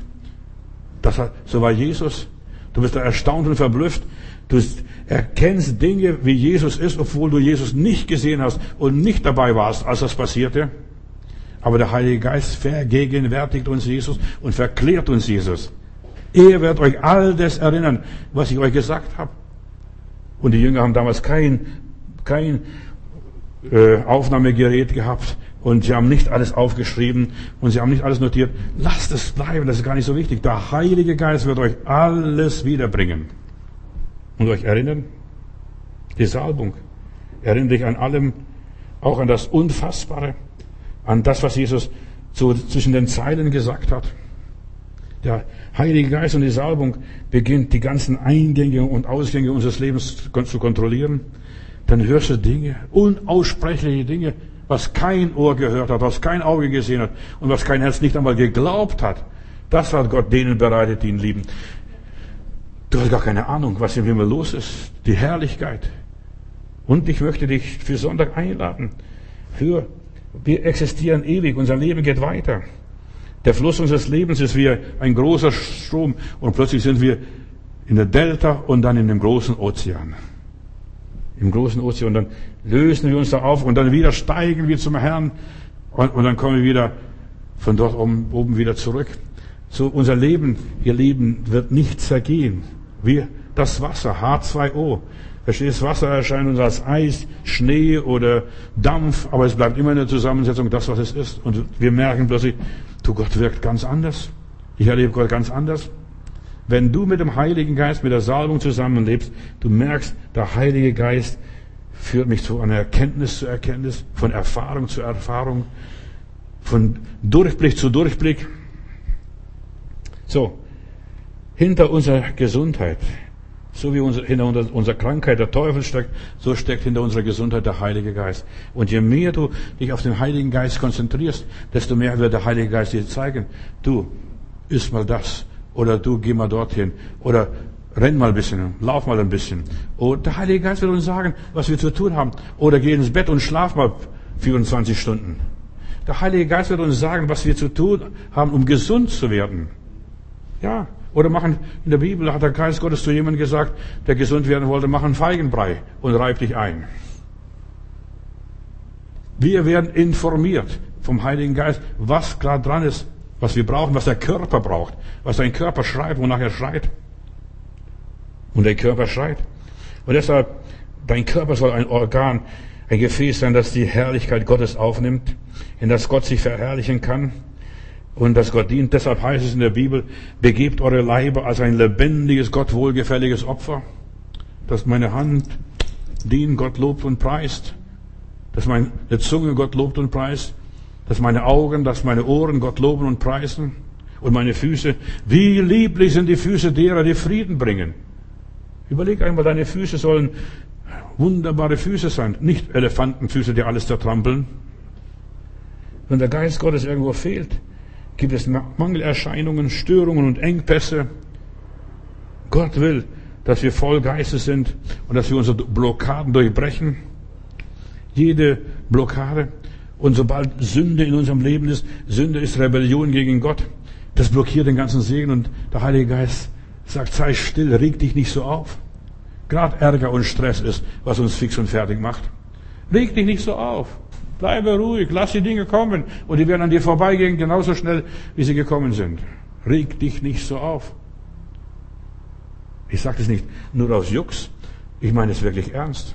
So war Jesus. Du bist da erstaunt und verblüfft. Du erkennst Dinge, wie Jesus ist, obwohl du Jesus nicht gesehen hast und nicht dabei warst, als das passierte. Aber der Heilige Geist vergegenwärtigt uns Jesus und verklärt uns Jesus. Er wird euch all das erinnern, was ich euch gesagt habe. Und die Jünger haben damals kein Aufnahmegerät gehabt und sie haben nicht alles aufgeschrieben und sie haben nicht alles notiert. Lasst es bleiben, das ist gar nicht so wichtig. Der Heilige Geist wird euch alles wiederbringen. Und euch erinnern, die Salbung erinnert dich an allem, auch an das Unfassbare, an das, was Jesus so zwischen den Zeilen gesagt hat. Der Heilige Geist und die Salbung beginnt, die ganzen Eingänge und Ausgänge unseres Lebens zu kontrollieren. Dann hörst du Dinge, unaussprechliche Dinge, was kein Ohr gehört hat, was kein Auge gesehen hat und was kein Herz nicht einmal geglaubt hat. Das hat Gott denen bereitet, die ihn lieben. Du hast gar keine Ahnung, was im Himmel los ist. Die Herrlichkeit. Und ich möchte dich für Sonntag einladen. Wir existieren ewig. Unser Leben geht weiter. Der Fluss unseres Lebens ist wie ein großer Strom. Und plötzlich sind wir in der Delta und dann in dem großen Ozean. Im großen Ozean. Und dann lösen wir uns da auf und dann wieder steigen wir zum Herrn. Und dann kommen wir wieder von dort oben wieder zurück. So unser Leben, ihr Leben wird nicht zergehen. Wie das Wasser, H2O. Verstehst, Wasser erscheint uns als Eis, Schnee oder Dampf, aber es bleibt immer in der Zusammensetzung das, was es ist. Und wir merken plötzlich, Gott wirkt ganz anders. Ich erlebe Gott ganz anders. Wenn du mit dem Heiligen Geist, mit der Salbung zusammenlebst, du merkst, der Heilige Geist führt mich zu einer Erkenntnis zu Erkenntnis, von Erfahrung zu Erfahrung, von Durchblick zu Durchblick. So, hinter unserer Gesundheit, so wie hinter unserer Krankheit der Teufel steckt, so steckt hinter unserer Gesundheit der Heilige Geist. Und je mehr du dich auf den Heiligen Geist konzentrierst, desto mehr wird der Heilige Geist dir zeigen, du, iss mal das, oder du, geh mal dorthin, oder renn mal ein bisschen, lauf mal ein bisschen. Und der Heilige Geist wird uns sagen, was wir zu tun haben. Oder geh ins Bett und schlaf mal 24 Stunden. Der Heilige Geist wird uns sagen, was wir zu tun haben, um gesund zu werden. Ja. Oder in der Bibel hat der Geist Gottes zu jemandem gesagt, der gesund werden wollte, mach einen Feigenbrei und reib dich ein. Wir werden informiert vom Heiligen Geist, was gerade dran ist, was wir brauchen, was der Körper braucht, was dein Körper schreit, wonach er schreit. Und der Körper schreit. Und deshalb, dein Körper soll ein Organ, ein Gefäß sein, das die Herrlichkeit Gottes aufnimmt, in das Gott sich verherrlichen kann. Und das Gott dient. Deshalb heißt es in der Bibel, begebt eure Leiber als ein lebendiges, Gott wohlgefälliges Opfer. Dass meine Hand dient, Gott lobt und preist. Dass meine Zunge Gott lobt und preist. Dass meine Augen, dass meine Ohren Gott loben und preisen. Und meine Füße. Wie lieblich sind die Füße derer, die Frieden bringen. Überleg einmal, deine Füße sollen wunderbare Füße sein. Nicht Elefantenfüße, die alles zertrampeln. Wenn der Geist Gottes irgendwo fehlt, gibt es Mangelerscheinungen, Störungen und Engpässe. Gott will, dass wir voll Geistes sind und dass wir unsere Blockaden durchbrechen. Jede Blockade. Und sobald Sünde in unserem Leben ist, Sünde ist Rebellion gegen Gott. Das blockiert den ganzen Segen und der Heilige Geist sagt, sei still, reg dich nicht so auf. Gerade Ärger und Stress ist, was uns fix und fertig macht. Reg dich nicht so auf. Bleibe ruhig, lass die Dinge kommen und die werden an dir vorbeigehen, genauso schnell, wie sie gekommen sind. Reg dich nicht so auf. Ich sage das nicht nur aus Jux, ich meine es wirklich ernst.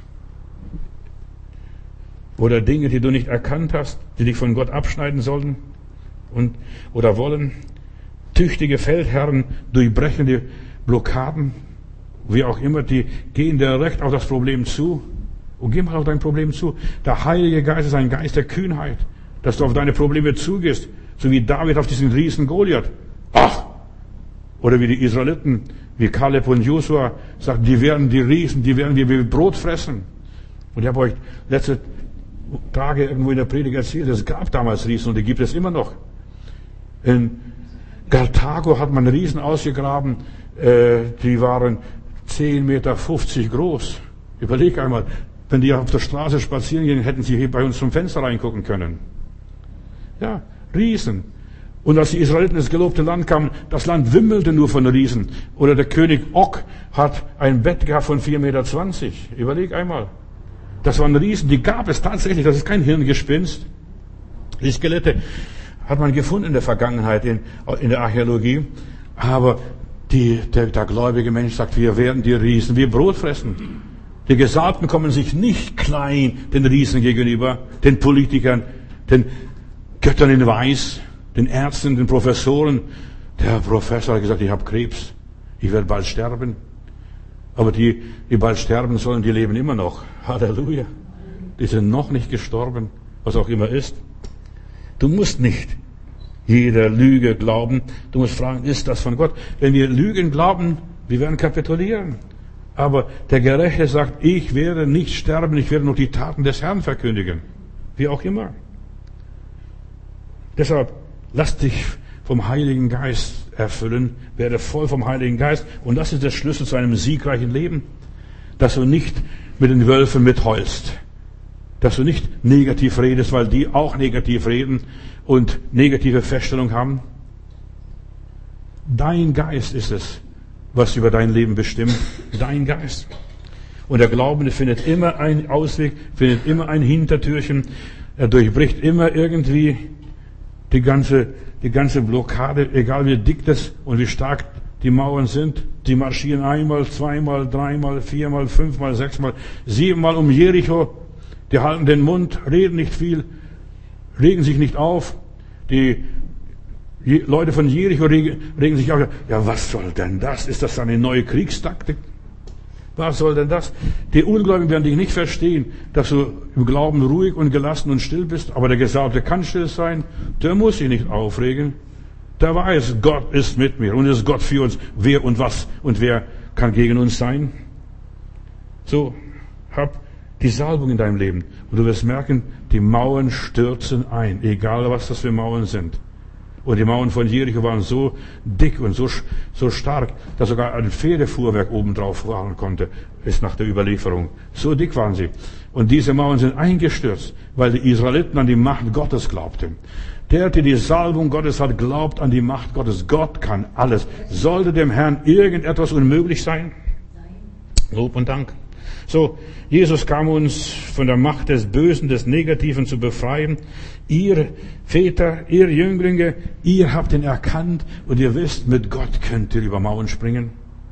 Oder Dinge, die du nicht erkannt hast, die dich von Gott abschneiden sollen oder wollen. Tüchtige Feldherren durchbrechen die Blockaden, wie auch immer, die gehen direkt auf das Problem zu. Und geh mal auf dein Problem zu. Der Heilige Geist ist ein Geist der Kühnheit, dass du auf deine Probleme zugehst, so wie David auf diesen Riesen Goliath. Ach! Oder wie die Israeliten, wie Kaleb und Josua sagten, die werden wir wie Brot fressen. Und ich habe euch letzte Tage irgendwo in der Predigt erzählt, es gab damals Riesen und die gibt es immer noch. In Karthago hat man Riesen ausgegraben, die waren 10,50 Meter groß. Überleg einmal, wenn die auf der Straße spazieren gehen, hätten sie hier bei uns zum Fenster reingucken können. Ja, Riesen. Und als die Israeliten ins gelobte Land kamen, das Land wimmelte nur von Riesen. Oder der König Og hat ein Bett gehabt von 4,20 Meter. Überleg einmal. Das waren Riesen, die gab es tatsächlich, das ist kein Hirngespinst. Die Skelette hat man gefunden in der Vergangenheit, in der Archäologie. Aber der gläubige Mensch sagt, wir werden die Riesen wie Brot fressen. Die Gesalbten kommen sich nicht klein den Riesen gegenüber, den Politikern, den Göttern in Weiß, den Ärzten, den Professoren. Der Professor hat gesagt, ich habe Krebs, ich werde bald sterben. Aber die bald sterben sollen, die leben immer noch. Halleluja. Die sind noch nicht gestorben, was auch immer ist. Du musst nicht jeder Lüge glauben. Du musst fragen, ist das von Gott? Wenn wir Lügen glauben, wir werden kapitulieren. Aber der Gerechte sagt, ich werde nicht sterben, ich werde nur die Taten des Herrn verkündigen. Wie auch immer. Deshalb, lass dich vom Heiligen Geist erfüllen, werde voll vom Heiligen Geist. Und das ist der Schlüssel zu einem siegreichen Leben. Dass du nicht mit den Wölfen mitheulst. Dass du nicht negativ redest, weil die auch negativ reden und negative Feststellung haben. Dein Geist ist es, was über dein Leben bestimmt. Dein Geist. Und der Glaubende findet immer einen Ausweg, findet immer ein Hintertürchen. Er durchbricht immer irgendwie die ganze Blockade, egal wie dick das und wie stark die Mauern sind. Die marschieren einmal, zweimal, dreimal, viermal, fünfmal, sechsmal, siebenmal um Jericho. Die halten den Mund, reden nicht viel, regen sich nicht auf. Die Leute von Jericho regen sich auf. Ja, was soll denn das? Ist das eine neue Kriegstaktik? Was soll denn das? Die Ungläubigen werden dich nicht verstehen, dass du im Glauben ruhig und gelassen und still bist. Aber der Gesalbte kann still sein. Der muss sich nicht aufregen. Der weiß, Gott ist mit mir und ist Gott für uns. Wer und was und wer kann gegen uns sein? So, hab die Salbung in deinem Leben. Und du wirst merken, die Mauern stürzen ein. Egal, was das für Mauern sind. Und die Mauern von Jericho waren so dick und so stark, dass sogar ein Pferdefuhrwerk obendrauf fahren konnte, ist nach der Überlieferung. So dick waren sie. Und diese Mauern sind eingestürzt, weil die Israeliten an die Macht Gottes glaubten. Der die Salbung Gottes hat, glaubt an die Macht Gottes. Gott kann alles. Sollte dem Herrn irgendetwas unmöglich sein? Lob und Dank. So, Jesus kam uns von der Macht des Bösen, des Negativen zu befreien. Ihr Väter, ihr Jünglinge, ihr habt ihn erkannt und ihr wisst, mit Gott könnt ihr über Mauern springen.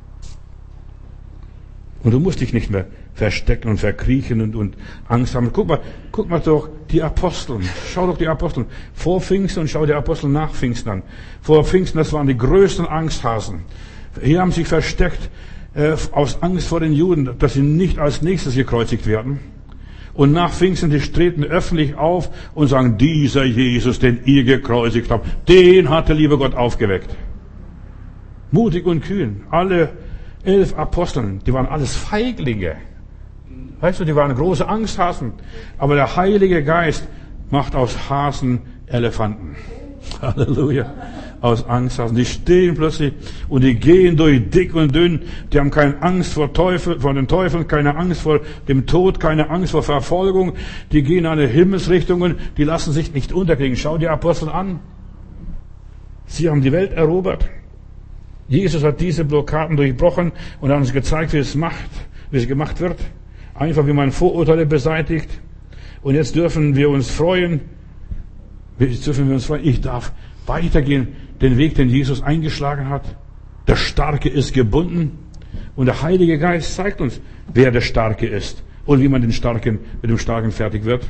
Und du musst dich nicht mehr verstecken und verkriechen und Angst haben. Guck mal doch die Apostel. Schau doch die Apostel vor Pfingsten und schau die Apostel nach Pfingsten an. Vor Pfingsten, das waren die größten Angsthasen. Hier haben sich versteckt aus Angst vor den Juden, dass sie nicht als nächstes gekreuzigt werden. Und nach Pfingsten, die treten öffentlich auf und sagen, dieser Jesus, den ihr gekreuzigt habt, den hat der liebe Gott aufgeweckt. Mutig und kühn. Alle 11 Aposteln, die waren alles Feiglinge. Weißt du, die waren große Angsthasen. Aber der Heilige Geist macht aus Hasen Elefanten. Halleluja. Aus Angsthasen. Die stehen plötzlich und die gehen durch dick und dünn. Die haben keine Angst vor den Teufeln, keine Angst vor dem Tod, keine Angst vor Verfolgung. Die gehen in alle Himmelsrichtungen. Die lassen sich nicht unterkriegen. Schau die Apostel an. Sie haben die Welt erobert. Jesus hat diese Blockaden durchbrochen und hat uns gezeigt, wie es gemacht wird. Einfach, wie man Vorurteile beseitigt. Und jetzt dürfen wir uns freuen. Ich darf weitergehen, den Weg, den Jesus eingeschlagen hat. Der Starke ist gebunden. Und der Heilige Geist zeigt uns, wer der Starke ist und wie man mit dem Starken fertig wird.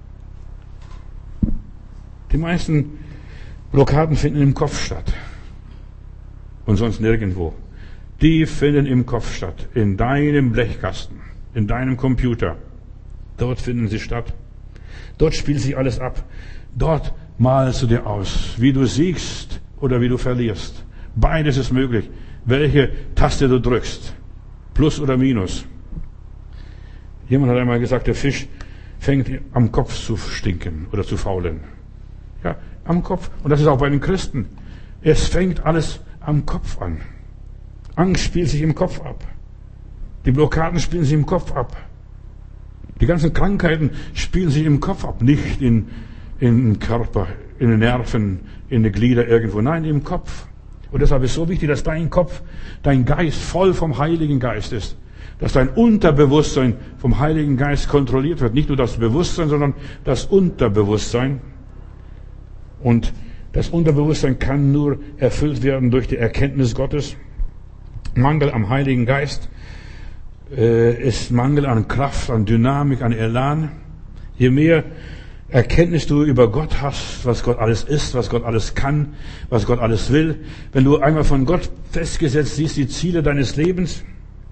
Die meisten Blockaden finden im Kopf statt. Und sonst nirgendwo. Die finden im Kopf statt. In deinem Blechkasten. In deinem Computer. Dort finden sie statt. Dort spielt sich alles ab. Dort malst du dir aus, wie du siegst oder wie du verlierst. Beides ist möglich. Welche Taste du drückst. Plus oder Minus. Jemand hat einmal gesagt, der Fisch fängt am Kopf zu stinken oder zu faulen. Ja, am Kopf. Und das ist auch bei den Christen. Es fängt alles am Kopf an. Angst spielt sich im Kopf ab. Die Blockaden spielen sich im Kopf ab. Die ganzen Krankheiten spielen sich im Kopf ab, nicht in den Körper, in den Nerven, in die Glieder irgendwo. Nein, im Kopf. Und deshalb ist es so wichtig, dass dein Kopf, dein Geist voll vom Heiligen Geist ist. Dass dein Unterbewusstsein vom Heiligen Geist kontrolliert wird. Nicht nur das Bewusstsein, sondern das Unterbewusstsein. Und das Unterbewusstsein kann nur erfüllt werden durch die Erkenntnis Gottes. Mangel am Heiligen Geist ist Mangel an Kraft, an Dynamik, an Elan. Je mehr Erkenntnis du über Gott hast, was Gott alles ist, was Gott alles kann, was Gott alles will. Wenn du einmal von Gott festgesetzt siehst, die Ziele deines Lebens,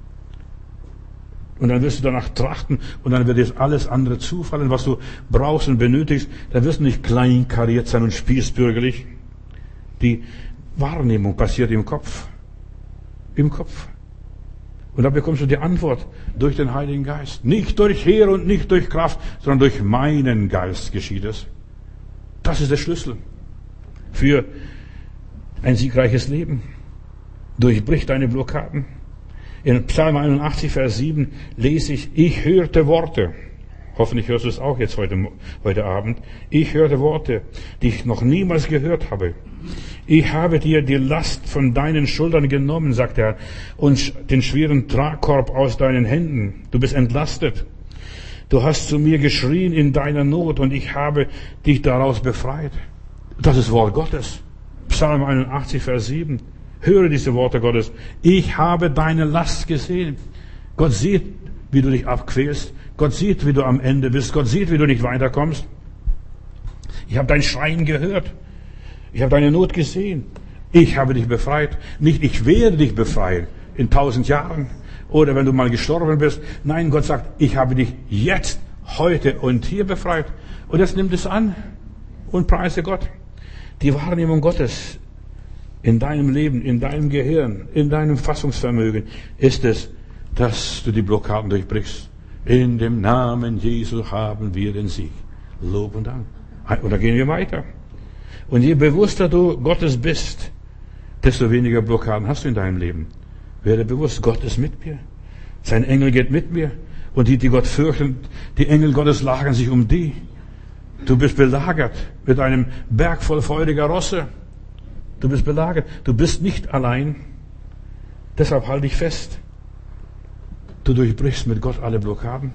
und dann wirst du danach trachten und dann wird dir alles andere zufallen, was du brauchst und benötigst. Dann wirst du nicht kleinkariert sein und spießbürgerlich. Die Wahrnehmung passiert im Kopf. Im Kopf. Und da bekommst du die Antwort durch den Heiligen Geist. Nicht durch Heer und nicht durch Kraft, sondern durch meinen Geist geschieht es. Das ist der Schlüssel für ein siegreiches Leben. Durchbrich deine Blockaden. In Psalm 81, Vers 7 lese ich hörte Worte. Hoffentlich hörst du es auch jetzt heute Abend. Ich hörte Worte, die ich noch niemals gehört habe. Ich habe dir die Last von deinen Schultern genommen, sagt er, und den schweren Tragkorb aus deinen Händen. Du bist entlastet. Du hast zu mir geschrien in deiner Not und ich habe dich daraus befreit. Das ist Wort Gottes. Psalm 81, Vers 7. Höre diese Worte Gottes. Ich habe deine Last gesehen. Gott sieht, wie du dich abquälst. Gott sieht, wie du am Ende bist. Gott sieht, wie du nicht weiterkommst. Ich habe dein Schreien gehört. Ich habe deine Not gesehen. Ich habe dich befreit. Nicht, ich werde dich befreien in 1000 Jahren oder wenn du mal gestorben bist. Nein, Gott sagt, ich habe dich jetzt, heute und hier befreit. Und jetzt nimm es an und preise Gott. Die Wahrnehmung Gottes in deinem Leben, in deinem Gehirn, in deinem Fassungsvermögen ist es, dass du die Blockaden durchbrichst. In dem Namen Jesu haben wir den Sieg. Lob und Dank. Und dann gehen wir weiter. Und je bewusster du Gottes bist, desto weniger Blockaden hast du in deinem Leben. Werde bewusst, Gott ist mit mir. Sein Engel geht mit mir. Und die Gott fürchten, die Engel Gottes lagern sich um die. Du bist belagert mit einem Berg voll feuriger Rosse. Du bist belagert. Du bist nicht allein. Deshalb halte dich fest. Du durchbrichst mit Gott alle Blockaden.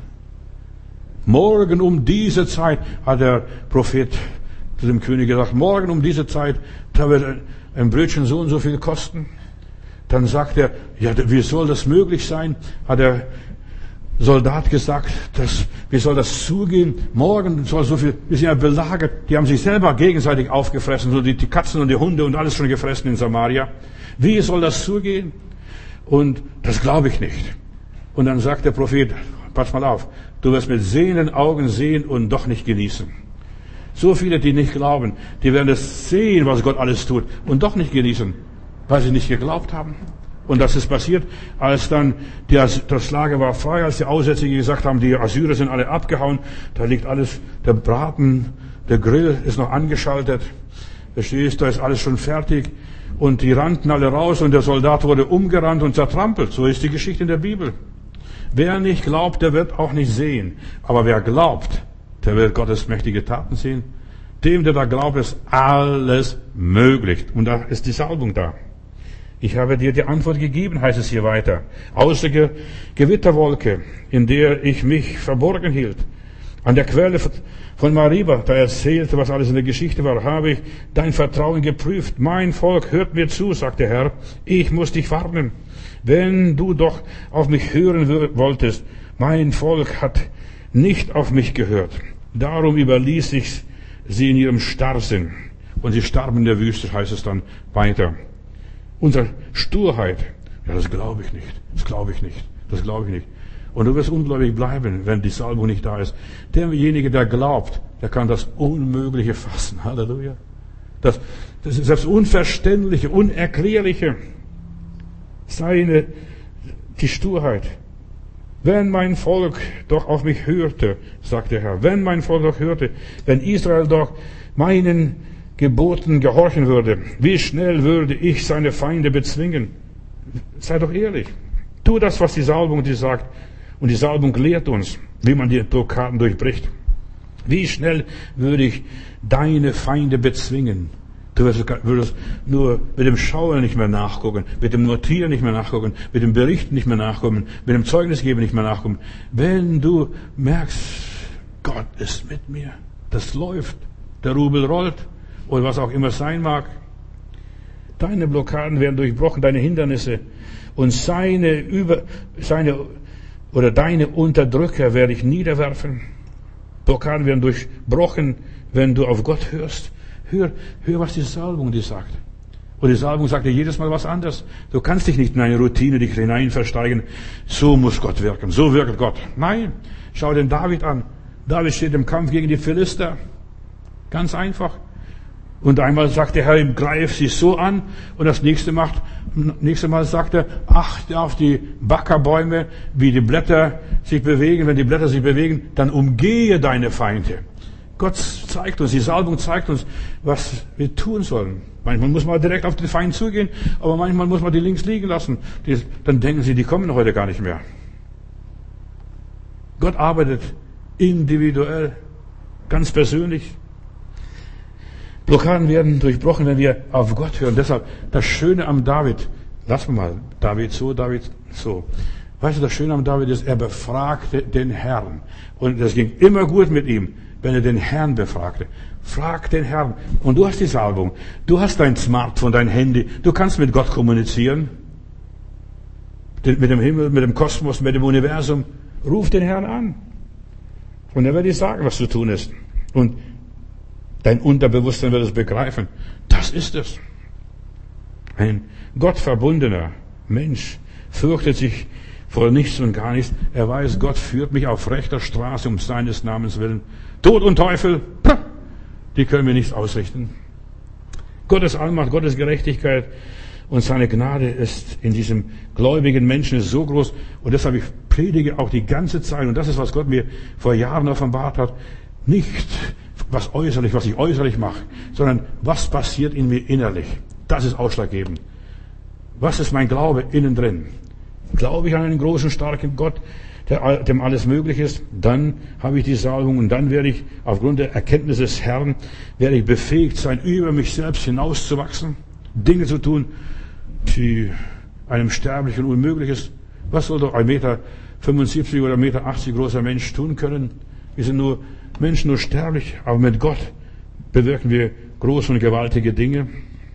Morgen um diese Zeit, hat der Prophet zu dem König gesagt, morgen um diese Zeit, da wird ein Brötchen so und so viel kosten. Dann sagt er, ja, wie soll das möglich sein? Hat der Soldat gesagt, wie soll das zugehen? Morgen soll so viel, wir sind ja belagert. Die haben sich selber gegenseitig aufgefressen, so die Katzen und die Hunde und alles schon gefressen in Samaria. Wie soll das zugehen? Und das glaube ich nicht. Und dann sagt der Prophet, pass mal auf, du wirst mit sehenden Augen sehen und doch nicht genießen. So viele, die nicht glauben, die werden es sehen, was Gott alles tut und doch nicht genießen, weil sie nicht geglaubt haben. Und das ist passiert, als dann das Lager war frei, als die Aussätzigen gesagt haben, die Assyrer sind alle abgehauen, da liegt alles, der Braten, der Grill ist noch angeschaltet, verstehst, da ist alles schon fertig und die rannten alle raus und der Soldat wurde umgerannt und zertrampelt. So ist die Geschichte in der Bibel. Wer nicht glaubt, der wird auch nicht sehen. Aber wer glaubt, der wird Gottes mächtige Taten sehen. Dem, der da glaubt, ist alles möglich. Und da ist die Salbung da. Ich habe dir die Antwort gegeben, heißt es hier weiter. Aus der Gewitterwolke, in der ich mich verborgen hielt, an der Quelle von Mariba, da erzählte, was alles in der Geschichte war, habe ich dein Vertrauen geprüft. Mein Volk hört mir zu, sagt der Herr. Ich muss dich warnen. Wenn du doch auf mich hören wolltest, mein Volk hat nicht auf mich gehört. Darum überließ ich sie in ihrem Starrsinn. Und sie starben in der Wüste, heißt es dann weiter. Unsere Sturheit, ja, das glaube ich nicht, das glaube ich nicht, das glaube ich nicht. Und du wirst ungläubig bleiben, wenn die Salbung nicht da ist. Derjenige, der glaubt, der kann das Unmögliche fassen. Halleluja. Das ist selbst Unverständliche, Unerklärliche. Die Sturheit. Wenn mein Volk doch auf mich hörte, sagt der Herr, wenn mein Volk doch hörte, wenn Israel doch meinen Geboten gehorchen würde, wie schnell würde ich seine Feinde bezwingen? Sei doch ehrlich. Tu das, was die Salbung dir sagt. Und die Salbung lehrt uns, wie man die Blockaden durchbricht. Wie schnell würde ich deine Feinde bezwingen? Du würdest nur mit dem Schauen nicht mehr nachgucken, mit dem Notieren nicht mehr nachgucken, mit dem Berichten nicht mehr nachgucken, mit dem Zeugnisgeben nicht mehr nachgucken. Wenn du merkst, Gott ist mit mir, das läuft, der Rubel rollt oder was auch immer sein mag. Deine Blockaden werden durchbrochen, deine Hindernisse und deine Unterdrücker werde ich niederwerfen. Blockaden werden durchbrochen, wenn du auf Gott hörst. Hör, was die Salbung dir sagt. Und die Salbung sagt dir jedes Mal was anderes. Du kannst dich nicht in eine Routine dich hinein versteigen. So muss Gott wirken. So wirkt Gott. Nein. Schau den David an. David steht im Kampf gegen die Philister. Ganz einfach. Und einmal sagt der Herr ihm, greif sie so an. Und das nächste Mal sagt er, achte auf die Backerbäume, wie die Blätter sich bewegen. Wenn die Blätter sich bewegen, dann umgehe deine Feinde. Gott zeigt uns, die Salbung zeigt uns, was wir tun sollen. Manchmal muss man direkt auf den Feind zugehen, aber manchmal muss man die links liegen lassen. Dann denken sie, die kommen heute gar nicht mehr. Gott arbeitet individuell, ganz persönlich. Blockaden werden durchbrochen, wenn wir auf Gott hören. Deshalb das Schöne am David, lassen wir mal, David so. Weißt du, das Schöne am David ist, er befragte den Herrn. Und das ging immer gut mit ihm, wenn er den Herrn befragte. Frag den Herrn. Und du hast die Salbung. Du hast dein Smartphone, dein Handy. Du kannst mit Gott kommunizieren. Mit dem Himmel, mit dem Kosmos, mit dem Universum. Ruf den Herrn an. Und er wird dir sagen, was zu tun ist. Und Dein Unterbewusstsein wird es begreifen. Das ist es. Ein gottverbundener Mensch fürchtet sich vor nichts und gar nichts. Er weiß, Gott führt mich auf rechter Straße um seines Namens willen. Tod und Teufel, die können mir nichts ausrichten. Gottes Allmacht, Gottes Gerechtigkeit und seine Gnade ist in diesem gläubigen Menschen ist so groß. Und deshalb ich predige auch die ganze Zeit. Und das ist, was Gott mir vor Jahren offenbart hat. Nicht was ich äußerlich mache, sondern was passiert in mir innerlich. Das ist ausschlaggebend. Was ist mein Glaube innen drin? Glaube ich an einen großen, starken Gott, dem alles möglich ist, dann habe ich die Salbung und dann werde ich aufgrund der Erkenntnis des Herrn, werde ich befähigt sein, über mich selbst hinauszuwachsen, Dinge zu tun, die einem Sterblichen unmöglich ist. Was soll doch 1,75 Meter oder 1,80 Meter großer Mensch tun können? Wir sind nur Menschen, nur sterblich, aber mit Gott bewirken wir große und gewaltige Dinge.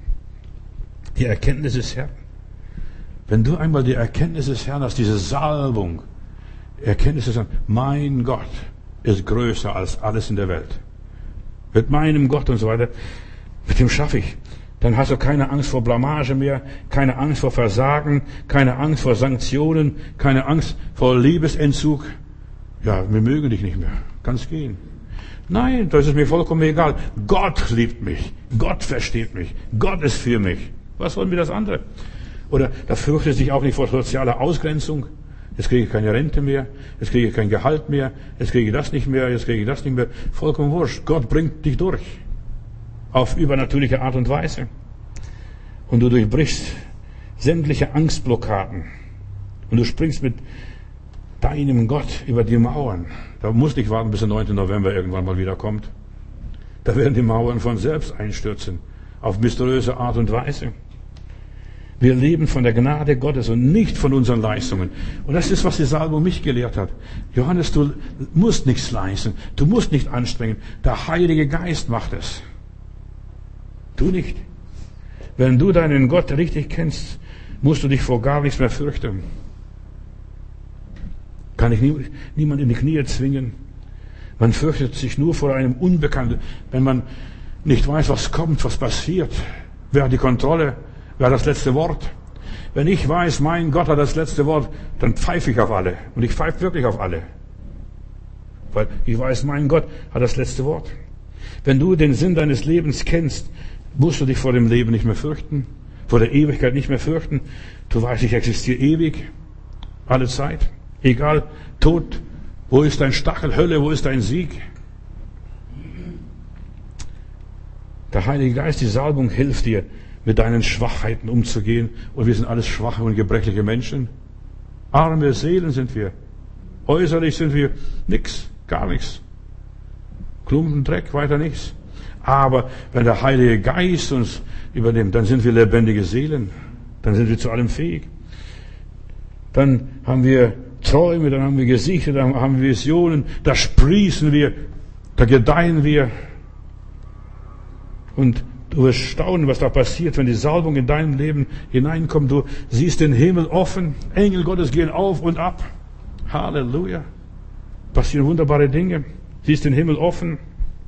Die Erkenntnis des Herrn. Wenn du einmal die Erkenntnis des Herrn hast, diese Salbung, Erkenntnis des Herrn, mein Gott ist größer als alles in der Welt. Mit meinem Gott und so weiter, mit dem schaffe ich. Dann hast du keine Angst vor Blamage mehr, keine Angst vor Versagen, keine Angst vor Sanktionen, keine Angst vor Liebesentzug. Ja, wir mögen dich nicht mehr. Kann's gehen. Nein, das ist mir vollkommen egal. Gott liebt mich. Gott versteht mich. Gott ist für mich. Was wollen wir das andere? Oder da fürchtet sich auch nicht vor sozialer Ausgrenzung. Jetzt kriege ich keine Rente mehr, jetzt kriege ich kein Gehalt mehr, jetzt kriege ich das nicht mehr, jetzt kriege ich das nicht mehr. Vollkommen wurscht. Gott bringt dich durch. Auf übernatürliche Art und Weise. Und du durchbrichst sämtliche Angstblockaden. Und du springst mit deinem Gott über die Mauern. Da musst du nicht warten, bis der 9. November irgendwann mal wieder kommt. Da werden die Mauern von selbst einstürzen. Auf mysteriöse Art und Weise. Wir leben von der Gnade Gottes und nicht von unseren Leistungen. Und das ist, was die Salbung mich gelehrt hat. Johannes, du musst nichts leisten. Du musst nicht anstrengen. Der Heilige Geist macht es. Du nicht. Wenn du deinen Gott richtig kennst, musst du dich vor gar nichts mehr fürchten. Kann ich niemand in die Knie zwingen. Man fürchtet sich nur vor einem Unbekannten. Wenn man nicht weiß, was kommt, was passiert, wer hat die Kontrolle, wer hat das letzte Wort. Wenn ich weiß, mein Gott hat das letzte Wort, dann pfeife ich auf alle. Und ich pfeife wirklich auf alle. Weil ich weiß, mein Gott hat das letzte Wort. Wenn du den Sinn deines Lebens kennst, musst du dich vor dem Leben nicht mehr fürchten, vor der Ewigkeit nicht mehr fürchten. Du weißt, ich existiere ewig, alle Zeit. Egal, Tod, wo ist dein Stachel, Hölle, wo ist dein Sieg? Der Heilige Geist, die Salbung hilft dir, mit deinen Schwachheiten umzugehen. Und wir sind alles schwache und gebrechliche Menschen. Arme Seelen sind wir. Äußerlich sind wir nix, gar nichts. Klumpen, Dreck, weiter nichts. Aber wenn der Heilige Geist uns übernimmt, dann sind wir lebendige Seelen. Dann sind wir zu allem fähig. Dann haben wir Träume, dann haben wir Gesichter, dann haben wir Visionen. Da sprießen wir, da gedeihen wir. Und du wirst staunen, was da passiert, wenn die Salbung in deinem Leben hineinkommt. Du siehst den Himmel offen. Engel Gottes gehen auf und ab. Halleluja. Passieren wunderbare Dinge. Siehst den Himmel offen.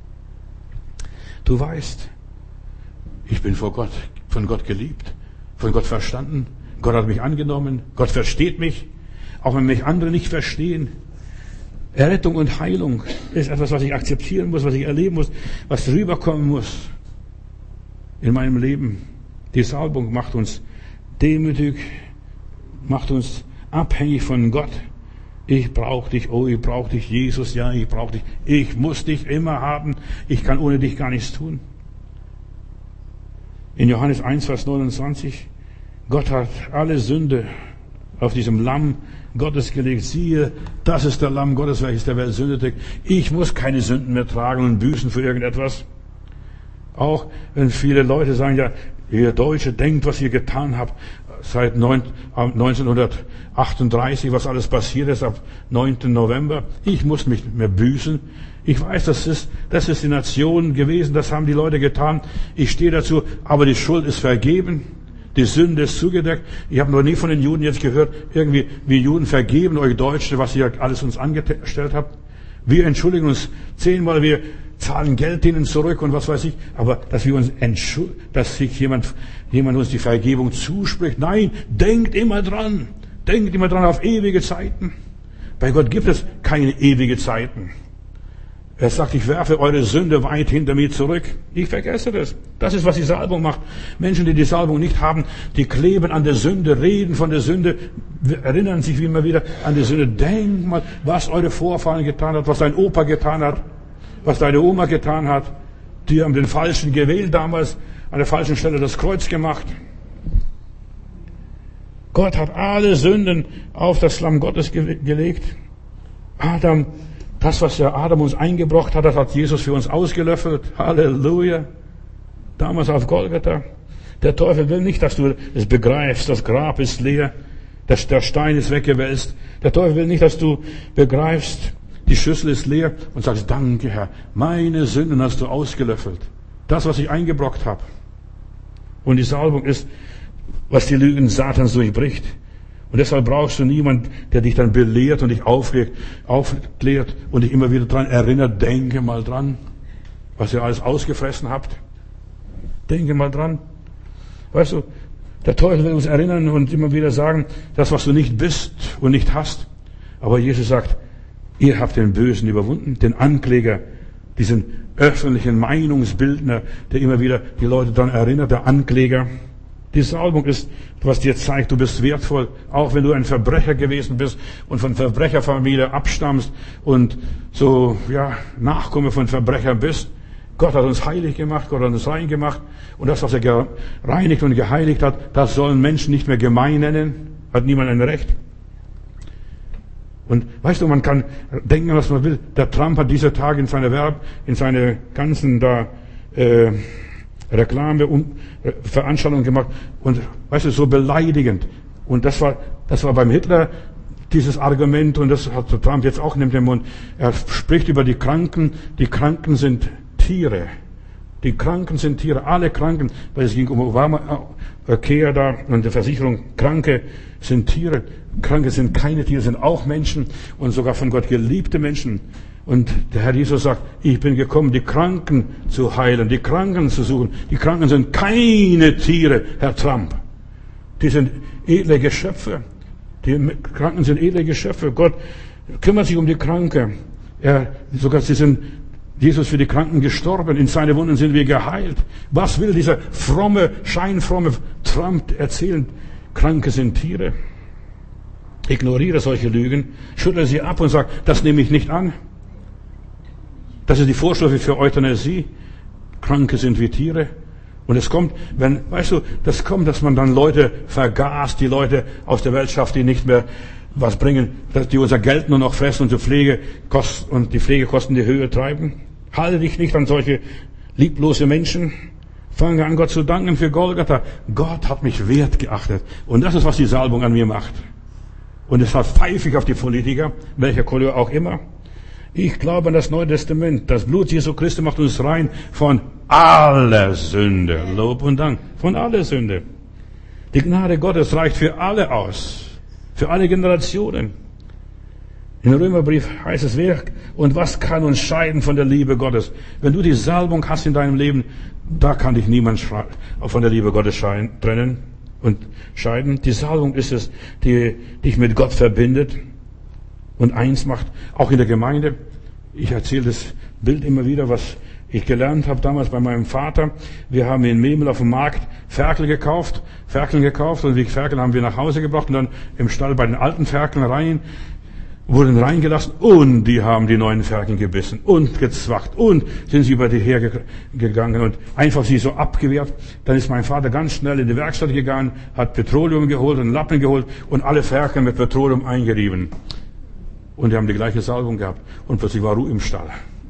Du weißt, ich bin von Gott geliebt, von Gott verstanden. Gott hat mich angenommen. Gott versteht mich. Auch wenn mich andere nicht verstehen. Errettung und Heilung ist etwas, was ich akzeptieren muss, was ich erleben muss, was rüberkommen muss in meinem Leben. Die Salbung macht uns demütig, macht uns abhängig von Gott. Ich brauche dich, oh, ich brauche dich, Jesus, ja, ich brauche dich. Ich muss dich immer haben. Ich kann ohne dich gar nichts tun. In Johannes 1, Vers 29, Gott hat alle Sünde auf diesem Lamm Gottes gelegt. Siehe, das ist der Lamm Gottes, welches der Welt Sünde trägt. Ich muss keine Sünden mehr tragen und büßen für irgendetwas. Auch wenn viele Leute sagen, ja, ihr Deutsche, denkt, was ihr getan habt seit 1938, was alles passiert ist ab 9. November. Ich muss mich nicht mehr büßen. Ich weiß, das ist die Nation gewesen, das haben die Leute getan. Ich stehe dazu, aber die Schuld ist vergeben. Die Sünde ist zugedeckt. Ich habe noch nie von den Juden jetzt gehört, irgendwie, wir Juden vergeben euch Deutsche, was ihr alles uns angestellt habt. Wir entschuldigen uns 10-mal, wir zahlen Geld denen zurück und was weiß ich. Aber dass wir uns dass sich jemand uns die Vergebung zuspricht. Nein, denkt immer dran. Denkt immer dran auf ewige Zeiten. Bei Gott gibt es keine ewige Zeiten. Er sagt, ich werfe eure Sünde weit hinter mir zurück. Ich vergesse das. Das ist, was die Salbung macht. Menschen, die die Salbung nicht haben, die kleben an der Sünde, reden von der Sünde, erinnern sich wie immer wieder an die Sünde. Denk mal, was eure Vorfahren getan hat, was dein Opa getan hat, was deine Oma getan hat. Die haben den Falschen gewählt damals, an der falschen Stelle das Kreuz gemacht. Gott hat alle Sünden auf das Lamm Gottes gelegt. Adam, das, was der Adam uns eingebrockt hat, das hat Jesus für uns ausgelöffelt. Halleluja. Damals auf Golgatha. Der Teufel will nicht, dass du es begreifst. Das Grab ist leer. Der Stein ist weggewälzt. Der Teufel will nicht, dass du begreifst, die Schüssel ist leer und sagst, danke Herr, meine Sünden hast du ausgelöffelt. Das, was ich eingebrockt habe. Und die Salbung ist, was die Lügen Satans durchbricht. Und deshalb brauchst du niemanden, der dich dann belehrt und dich aufklärt und dich immer wieder dran erinnert. Denke mal dran, was ihr alles ausgefressen habt. Denke mal dran. Weißt du, der Teufel will uns erinnern und immer wieder sagen, das, was du nicht bist und nicht hast. Aber Jesus sagt, ihr habt den Bösen überwunden, den Ankläger, diesen öffentlichen Meinungsbildner, der immer wieder die Leute daran erinnert, der Ankläger. Die Salbung ist, was dir zeigt, du bist wertvoll, auch wenn du ein Verbrecher gewesen bist und von Verbrecherfamilie abstammst und so, Nachkomme von Verbrechern bist. Gott hat uns heilig gemacht, Gott hat uns rein gemacht. Und das, was er gereinigt und geheiligt hat, das sollen Menschen nicht mehr gemein nennen. Hat niemand ein Recht. Und weißt du, man kann denken, was man will. Der Trump hat diese Tage in seine ganzen Reklame und Veranstaltungen gemacht und weißt du, so beleidigend. Und das war beim Hitler dieses Argument und das hat Trump jetzt auch nimmt den Mund. Er spricht über die Kranken. Die Kranken sind Tiere. Die Kranken sind Tiere. Alle Kranken, weil es ging um Obamacare da und die Versicherung. Kranke sind Tiere. Kranke sind keine Tiere, sind auch Menschen und sogar von Gott geliebte Menschen. Und der Herr Jesus sagt, ich bin gekommen, die Kranken zu heilen, die Kranken zu suchen. Die Kranken sind keine Tiere, Herr Trump. Die sind edle Geschöpfe. Die Kranken sind edle Geschöpfe. Gott kümmert sich um die Kranken. Jesus für die Kranken gestorben. In seine Wunden sind wir geheilt. Was will dieser scheinfromme Trump erzählen? Kranke sind Tiere. Ignoriere solche Lügen. Schüttle sie ab und sag, das nehme ich nicht an. Das ist die Vorstufe für Euthanasie. Kranke sind wie Tiere. Und es kommt, dass man dann Leute vergast, die Leute aus der Welt schafft, die nicht mehr was bringen, dass die unser Geld nur noch fressen und die Pflegekosten die Höhe treiben. Halte dich nicht an solche lieblose Menschen. Fange an, Gott zu danken für Golgatha. Gott hat mich wert geachtet. Und das ist, was die Salbung an mir macht. Und deshalb pfeife ich auf die Politiker, welcher Couleur auch immer. Ich glaube an das Neue Testament. Das Blut Jesu Christi macht uns rein von aller Sünde. Lob und Dank. Von aller Sünde. Die Gnade Gottes reicht für alle aus. Für alle Generationen. Im Römerbrief heißt es, wer und was kann uns scheiden von der Liebe Gottes? Wenn du die Salbung hast in deinem Leben, da kann dich niemand von der Liebe Gottes trennen und scheiden. Die Salbung ist es, die dich mit Gott verbindet und eins macht, auch in der Gemeinde. Ich erzähle das Bild immer wieder, was ich gelernt habe damals bei meinem Vater. Wir haben in Memel auf dem Markt Ferkel gekauft und die Ferkel haben wir nach Hause gebracht und dann im Stall bei den alten Ferkeln wurden reingelassen und die haben die neuen Ferkel gebissen und gezwackt und sind sie über die hergegangen und einfach sie so abgewehrt. Dann ist mein Vater ganz schnell in die Werkstatt gegangen, hat Petroleum geholt, einen Lappen geholt und alle Ferkel mit Petroleum eingerieben. Und die haben die gleiche Salbung gehabt und plötzlich war Ruhe im Stall.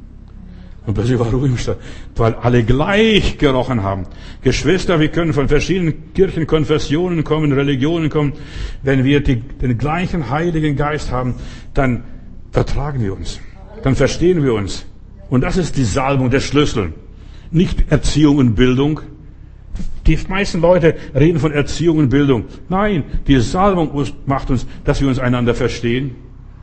Weil alle gleich gerochen haben. Geschwister, wir können von verschiedenen Kirchen, Konfessionen kommen, Religionen kommen. Wenn wir den gleichen Heiligen Geist haben, dann vertragen wir uns. Dann verstehen wir uns. Und das ist die Salbung, der Schlüssel. Nicht Erziehung und Bildung. Die meisten Leute reden von Erziehung und Bildung. Nein, die Salbung macht uns, dass wir uns einander verstehen.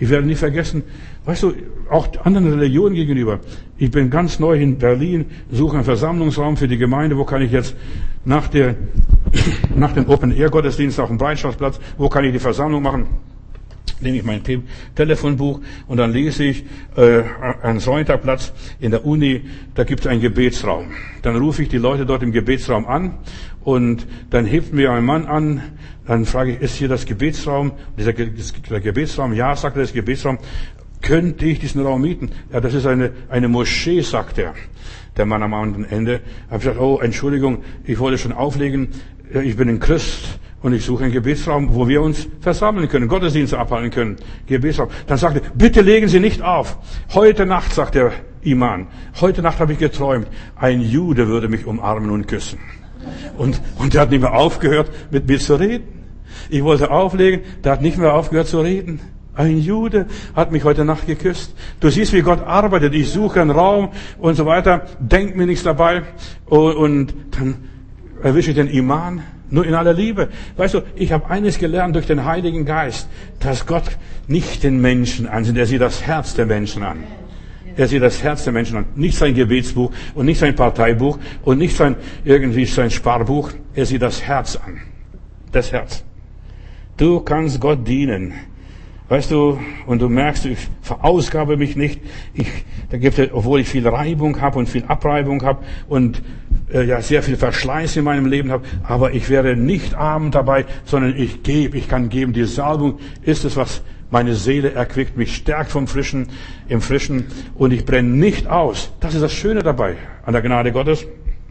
Ich werde nie vergessen, weißt du, auch anderen Religionen gegenüber. Ich bin ganz neu in Berlin, suche einen Versammlungsraum für die Gemeinde. Wo kann ich jetzt nach dem Open-Air-Gottesdienst auf dem Breitscheidplatz, wo kann ich die Versammlung machen? Nehme ich mein Telefonbuch und dann lese ich einen Sonntagplatz in der Uni, da gibt es einen Gebetsraum. Dann rufe ich die Leute dort im Gebetsraum an und dann hebt mir ein Mann an, dann frage ich, ist hier das Gebetsraum? Der Gebetsraum, ja, sagt er, das Gebetsraum. Könnte ich diesen Raum mieten? Ja, das ist eine Moschee, sagt er. Der Mann am anderen Ende. Ich habe gesagt, oh, Entschuldigung, ich wollte schon auflegen, ich bin ein Christ. Und ich suche einen Gebetsraum, wo wir uns versammeln können, Gottesdienste abhalten können. Gebetsraum. Dann sagte er, bitte legen Sie nicht auf. Heute Nacht, sagt der Imam, heute Nacht habe ich geträumt, ein Jude würde mich umarmen und küssen. Und der hat nicht mehr aufgehört, mit mir zu reden. Ich wollte auflegen, der hat nicht mehr aufgehört zu reden. Ein Jude hat mich heute Nacht geküsst. Du siehst, wie Gott arbeitet. Ich suche einen Raum und so weiter. Denk mir nichts dabei. Und dann erwische ich den Imam. Nur in aller Liebe. Weißt du, ich habe eines gelernt durch den Heiligen Geist, dass Gott nicht den Menschen ansieht, er sieht das Herz der Menschen an. Er sieht das Herz der Menschen an. Nicht sein Gebetsbuch und nicht sein Parteibuch und nicht sein Sparbuch. Er sieht das Herz an. Das Herz. Du kannst Gott dienen. Weißt du, und du merkst, ich verausgabe mich nicht. Da gibt es, obwohl ich viel Reibung habe und viel Abreibung habe und sehr viel Verschleiß in meinem Leben habe, aber ich werde nicht arm dabei, sondern ich kann geben. Die Salbung ist es, was meine Seele erquickt, mich stärkt im Frischen und ich brenne nicht aus. Das ist das Schöne dabei an der Gnade Gottes.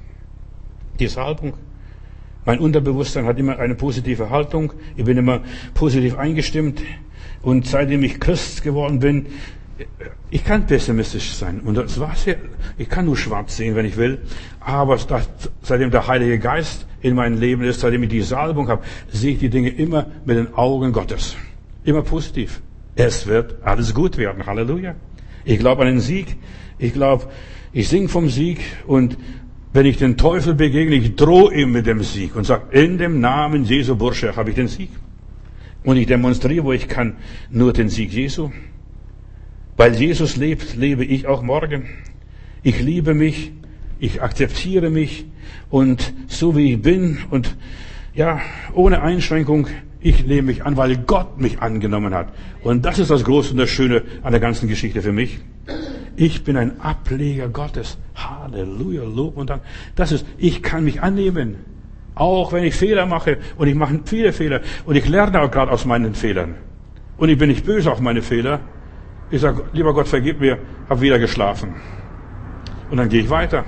Die Salbung. Mein Unterbewusstsein hat immer eine positive Haltung. Ich bin immer positiv eingestimmt. Und seitdem ich Christ geworden bin, ich kann pessimistisch sein. Und das war's ja. Ich kann nur schwarz sehen, wenn ich will. Aber seitdem der Heilige Geist in meinem Leben ist, seitdem ich die Salbung habe, sehe ich die Dinge immer mit den Augen Gottes. Immer positiv. Es wird alles gut werden. Halleluja. Ich glaube an den Sieg. Ich glaube, ich singe vom Sieg. Und wenn ich den Teufel begegne, ich drohe ihm mit dem Sieg und sage, in dem Namen Jesu Bursche habe ich den Sieg. Und ich demonstriere, wo ich kann, nur den Sieg Jesu. Weil Jesus lebt, lebe ich auch morgen. Ich liebe mich, ich akzeptiere mich und so wie ich bin und ja, ohne Einschränkung, ich nehme mich an, weil Gott mich angenommen hat. Und das ist das Große und das Schöne an der ganzen Geschichte für mich. Ich bin ein Ableger Gottes. Halleluja, Lob und Dank. Ich kann mich annehmen. Auch wenn ich Fehler mache und ich mache viele Fehler und ich lerne auch gerade aus meinen Fehlern. Und ich bin nicht böse auf meine Fehler. Ich sage, lieber Gott, vergib mir, habe wieder geschlafen. Und dann gehe ich weiter.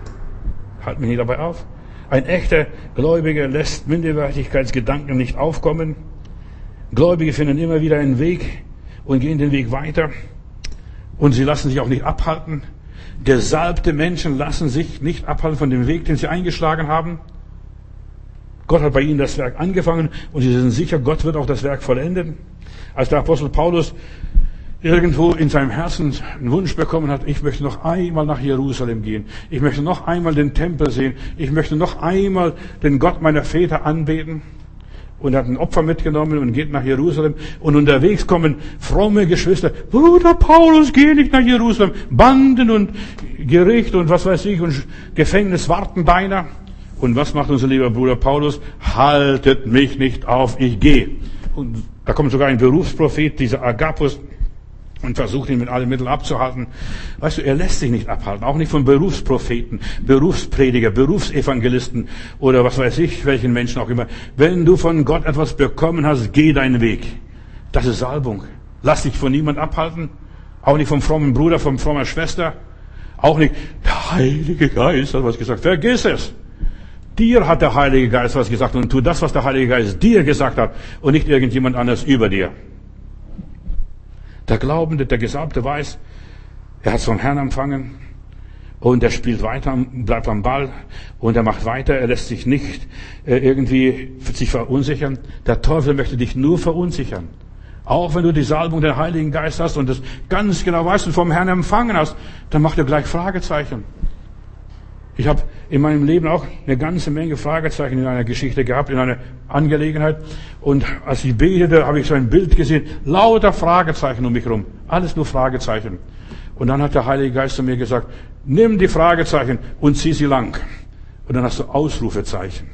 Halt mich nicht dabei auf. Ein echter Gläubiger lässt Minderwertigkeitsgedanken nicht aufkommen. Gläubige finden immer wieder einen Weg und gehen den Weg weiter. Und sie lassen sich auch nicht abhalten. Gesalbte Menschen lassen sich nicht abhalten von dem Weg, den sie eingeschlagen haben. Gott hat bei ihnen das Werk angefangen und sie sind sicher, Gott wird auch das Werk vollenden. Als der Apostel Paulus irgendwo in seinem Herzen einen Wunsch bekommen hat, ich möchte noch einmal nach Jerusalem gehen. Ich möchte noch einmal den Tempel sehen. Ich möchte noch einmal den Gott meiner Väter anbeten. Und er hat ein Opfer mitgenommen und geht nach Jerusalem. Und unterwegs kommen fromme Geschwister. Bruder Paulus, geh nicht nach Jerusalem. Banden und Gericht und was weiß ich und Gefängnis warten deiner. Und was macht unser lieber Bruder Paulus? Haltet mich nicht auf, ich gehe. Und da kommt sogar ein Berufsprophet, dieser Agabus, und versucht ihn mit allen Mitteln abzuhalten. Weißt du, er lässt sich nicht abhalten, auch nicht von Berufspropheten, Berufsprediger, Berufsevangelisten oder was weiß ich, welchen Menschen auch immer. Wenn du von Gott etwas bekommen hast, geh deinen Weg. Das ist Salbung. Lass dich von niemand abhalten, auch nicht vom frommen Bruder, von frommer Schwester, auch nicht, der Heilige Geist hat was gesagt. Vergiss es. Dir hat der Heilige Geist was gesagt und tu das, was der Heilige Geist dir gesagt hat und nicht irgendjemand anders über dir. Der Glaubende, der Gesalbte weiß, er hat es vom Herrn empfangen und er spielt weiter, bleibt am Ball und er macht weiter, er lässt sich nicht irgendwie sich verunsichern. Der Teufel möchte dich nur verunsichern. Auch wenn du die Salbung der Heiligen Geist hast und das ganz genau weißt und vom Herrn empfangen hast, dann macht er gleich Fragezeichen. Ich habe in meinem Leben auch eine ganze Menge Fragezeichen in einer Geschichte gehabt, in einer Angelegenheit. Und als ich betete, habe ich so ein Bild gesehen, lauter Fragezeichen um mich herum. Alles nur Fragezeichen. Und dann hat der Heilige Geist zu mir gesagt, nimm die Fragezeichen und zieh sie lang. Und dann hast du Ausrufezeichen.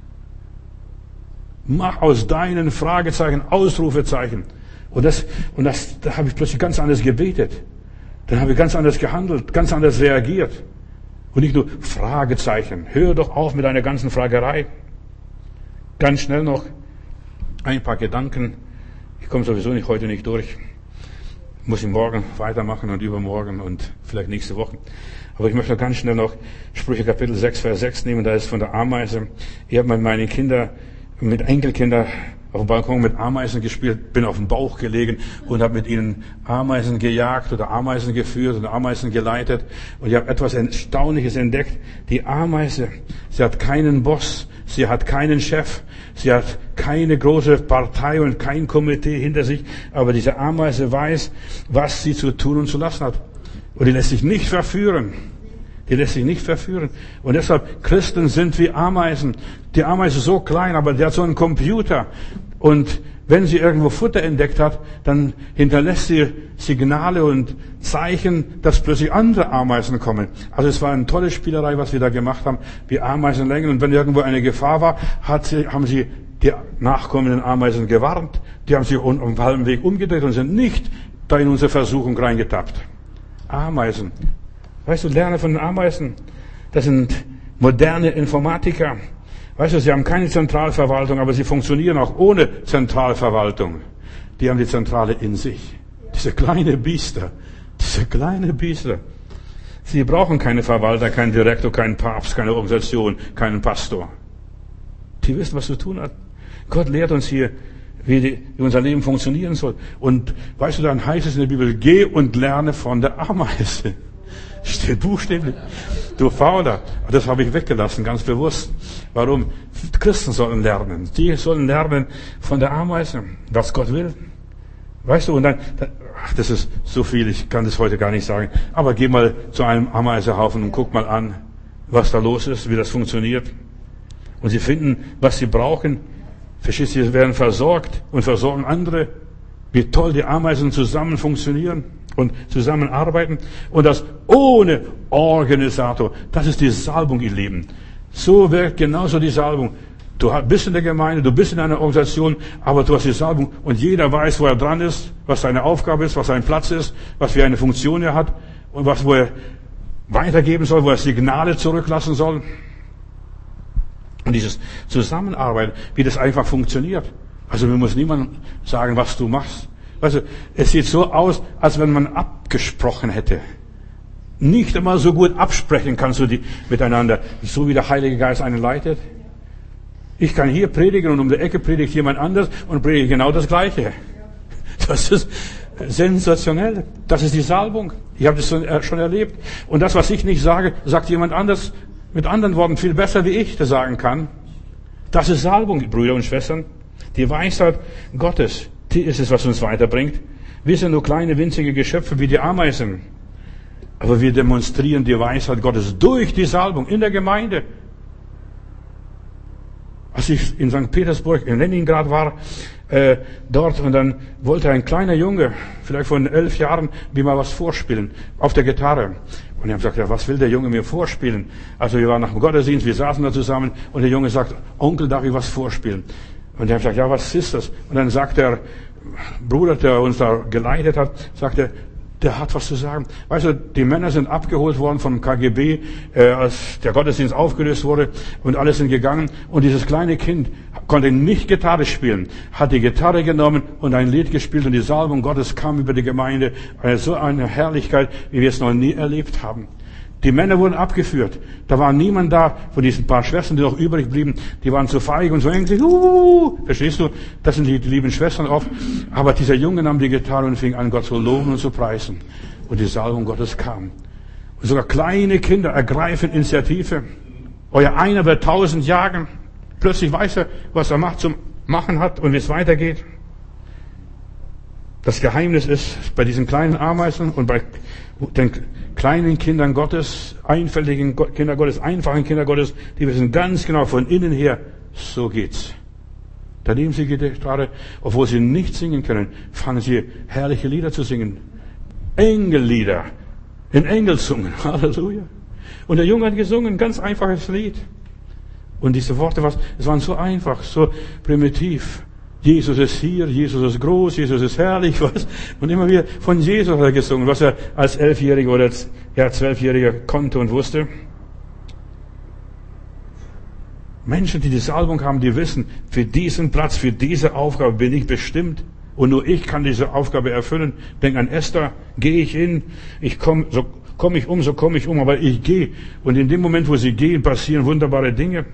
Mach aus deinen Fragezeichen Ausrufezeichen. Da habe ich plötzlich ganz anders gebetet. Dann habe ich ganz anders gehandelt, ganz anders reagiert. Und nicht nur Fragezeichen. Hör doch auf mit deiner ganzen Fragerei. Ganz schnell noch ein paar Gedanken. Ich komme sowieso heute nicht durch. Muss ich morgen weitermachen und übermorgen und vielleicht nächste Woche. Aber ich möchte ganz schnell noch Sprüche Kapitel 6, Vers 6 nehmen. Da ist von der Ameise. Ich habe mit meinen Kindern, mit Enkelkindern auf dem Balkon mit Ameisen gespielt, bin auf dem Bauch gelegen und habe mit ihnen Ameisen gejagt oder Ameisen geführt oder Ameisen geleitet. Und ich habe etwas Erstaunliches entdeckt. Die Ameise, sie hat keinen Boss, sie hat keinen Chef, sie hat keine große Partei und kein Komitee hinter sich. Aber diese Ameise weiß, was sie zu tun und zu lassen hat. Und die lässt sich nicht verführen. Die lässt sich nicht verführen. Und deshalb, Christen sind wie Ameisen. Die Ameise ist so klein, aber die hat so einen Computer. Und wenn sie irgendwo Futter entdeckt hat, dann hinterlässt sie Signale und Zeichen, dass plötzlich andere Ameisen kommen. Also es war eine tolle Spielerei, was wir da gemacht haben, wie Ameisenlängen. Und wenn irgendwo eine Gefahr war, haben sie die nachkommenden Ameisen gewarnt. Die haben sich auf dem halben Weg umgedreht und sind nicht da in unsere Versuchung reingetappt. Ameisen. Weißt du, lerne von den Ameisen. Das sind moderne Informatiker. Weißt du, sie haben keine Zentralverwaltung, aber sie funktionieren auch ohne Zentralverwaltung. Die haben die Zentrale in sich. Diese kleine Biester. Sie brauchen keine Verwalter, keinen Direktor, keinen Papst, keine Organisation, keinen Pastor. Die wissen, was zu tun hat. Gott lehrt uns hier, wie unser Leben funktionieren soll. Und weißt du, dann heißt es in der Bibel, geh und lerne von der Ameise. Steht buchstäblich. Du Fauler. Das habe ich weggelassen, ganz bewusst. Warum? Christen sollen lernen. Die sollen lernen von der Ameise, was Gott will. Weißt du, und dann, das ist so viel, ich kann das heute gar nicht sagen. Aber geh mal zu einem Ameisehaufen und guck mal an, was da los ist, wie das funktioniert. Und sie finden, was sie brauchen. Verstehst du, sie werden versorgt und versorgen andere. Wie toll die Ameisen zusammen funktionieren und zusammenarbeiten. Und das ohne Organisator. Das ist die Salbung, ihr Lieben. So wirkt genauso die Salbung. Du bist in der Gemeinde, du bist in einer Organisation, aber du hast die Salbung und jeder weiß, wo er dran ist, was seine Aufgabe ist, was sein Platz ist, was für eine Funktion er hat und wo er weitergeben soll, wo er Signale zurücklassen soll. Und dieses Zusammenarbeiten, wie das einfach funktioniert. Also mir muss niemand sagen, was du machst. Also es sieht so aus, als wenn man abgesprochen hätte. Nicht einmal so gut absprechen kannst du die miteinander, so wie der Heilige Geist einen leitet. Ich kann hier predigen und um die Ecke predigt jemand anders und predigt genau das Gleiche. Das ist sensationell. Das ist die Salbung. Ich habe das schon erlebt. Und das, was ich nicht sage, sagt jemand anders mit anderen Worten viel besser, wie ich das sagen kann. Das ist Salbung, Brüder und Schwestern. Die Weisheit Gottes, die ist es, was uns weiterbringt. Wir sind nur kleine, winzige Geschöpfe wie die Ameisen. Aber wir demonstrieren die Weisheit Gottes durch die Salbung in der Gemeinde. Als ich in St. Petersburg, in Leningrad war, dort, und dann wollte ein kleiner Junge, vielleicht von 11 Jahren, mir mal was vorspielen, auf der Gitarre. Und ich habe gesagt, ja, was will der Junge mir vorspielen? Also wir waren nach dem Gottesdienst, wir saßen da zusammen, und der Junge sagt, Onkel, darf ich was vorspielen? Und ich habe gesagt, ja, was ist das? Und dann sagt der Bruder, der uns da geleitet hat, sagt er, der hat was zu sagen. Weißt du, die Männer sind abgeholt worden vom KGB, als der Gottesdienst aufgelöst wurde, und alle sind gegangen. Und dieses kleine Kind konnte nicht Gitarre spielen, hat die Gitarre genommen und ein Lied gespielt, und die Salbung Gottes kam über die Gemeinde. So eine Herrlichkeit, wie wir es noch nie erlebt haben. Die Männer wurden abgeführt. Da war niemand da von diesen paar Schwestern, die noch übrig blieben. Die waren zu feig und so ängstlich. Verstehst du? Das sind die lieben Schwestern oft. Aber dieser Junge nahm die Gitarre und fing an, Gott zu loben und zu preisen. Und die Salbung Gottes kam. Und sogar kleine Kinder ergreifen Initiative. Euer einer wird 1000 jagen. Plötzlich weiß er, was er macht, zum Machen hat und wie es weitergeht. Das Geheimnis ist bei diesen kleinen Ameisen und bei den kleinen Kindern Gottes, einfältigen Kinder Gottes, einfachen Kinder Gottes, die wissen ganz genau von innen her, so geht's. Da nehmen sie Gitarre, obwohl sie nicht singen können, fangen sie herrliche Lieder zu singen. Engellieder, in Engelzungen, Halleluja. Und der Junge hat gesungen, ein ganz einfaches Lied. Und diese Worte, es waren so einfach, so primitiv. Jesus ist hier, Jesus ist groß, Jesus ist herrlich, was? Und immer wieder von Jesus hat er gesungen, was er als 11-Jähriger oder 12-Jähriger konnte und wusste. Menschen, die Salbung haben, die wissen, für diesen Platz, für diese Aufgabe bin ich bestimmt. Und nur ich kann diese Aufgabe erfüllen. Denk an Esther, gehe ich hin, so komme ich um, aber ich gehe. Und in dem Moment, wo sie gehen, passieren wunderbare Dinge.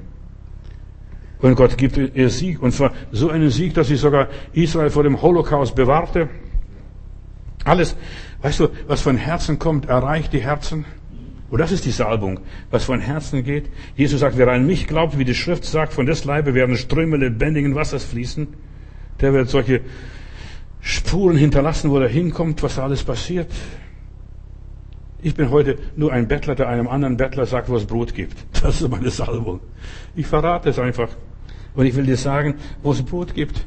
Und Gott gibt ihr Sieg. Und zwar so einen Sieg, dass sie sogar Israel vor dem Holocaust bewahrte. Alles, weißt du, was von Herzen kommt, erreicht die Herzen. Und das ist die Salbung, was von Herzen geht. Jesus sagt, wer an mich glaubt, wie die Schrift sagt, von des Leibe werden Ströme lebendigen Wassers fließen. Der wird solche Spuren hinterlassen, wo er hinkommt, was da alles passiert. Ich bin heute nur ein Bettler, der einem anderen Bettler sagt, wo es Brot gibt. Das ist meine Salbung. Ich verrate es einfach. Und ich will dir sagen, wo es Brot gibt.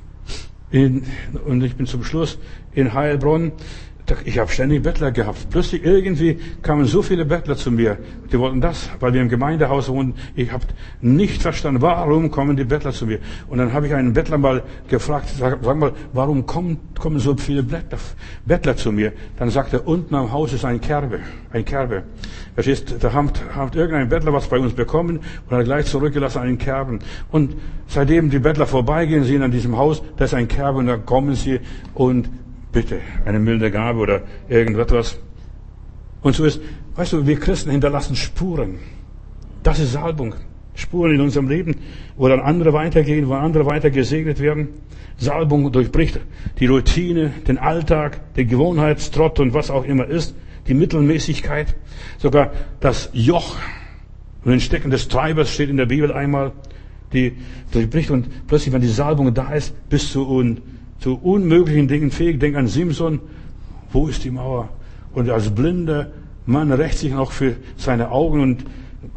Und ich bin zum Schluss in Heilbronn. Ich habe ständig Bettler gehabt. Plötzlich irgendwie kamen so viele Bettler zu mir. Die wollten das, weil wir im Gemeindehaus wohnen. Ich habe nicht verstanden, warum kommen die Bettler zu mir. Und dann habe ich einen Bettler mal gefragt, sag mal, warum kommen so viele Bettler zu mir? Dann sagt er, unten am Haus ist ein Kerbe. Verstehst, da hat irgendein Bettler was bei uns bekommen und hat gleich zurückgelassen einen Kerben. Und seitdem die Bettler vorbeigehen, sehen an diesem Haus, da ist ein Kerbe und dann kommen sie und bitte, eine milde Gabe oder irgendetwas. Und so ist, weißt du, wir Christen hinterlassen Spuren. Das ist Salbung. Spuren in unserem Leben, wo dann andere weitergehen, wo andere weiter gesegnet werden. Salbung durchbricht die Routine, den Alltag, den Gewohnheitstrott und was auch immer ist, die Mittelmäßigkeit, sogar das Joch und den Stecken des Treibers steht in der Bibel einmal, die durchbricht und plötzlich, wenn die Salbung da ist, bist du zu unmöglichen Dingen fähig. Denk an Simson. Wo ist die Mauer? Und als blinder Mann rächt sich noch für seine Augen und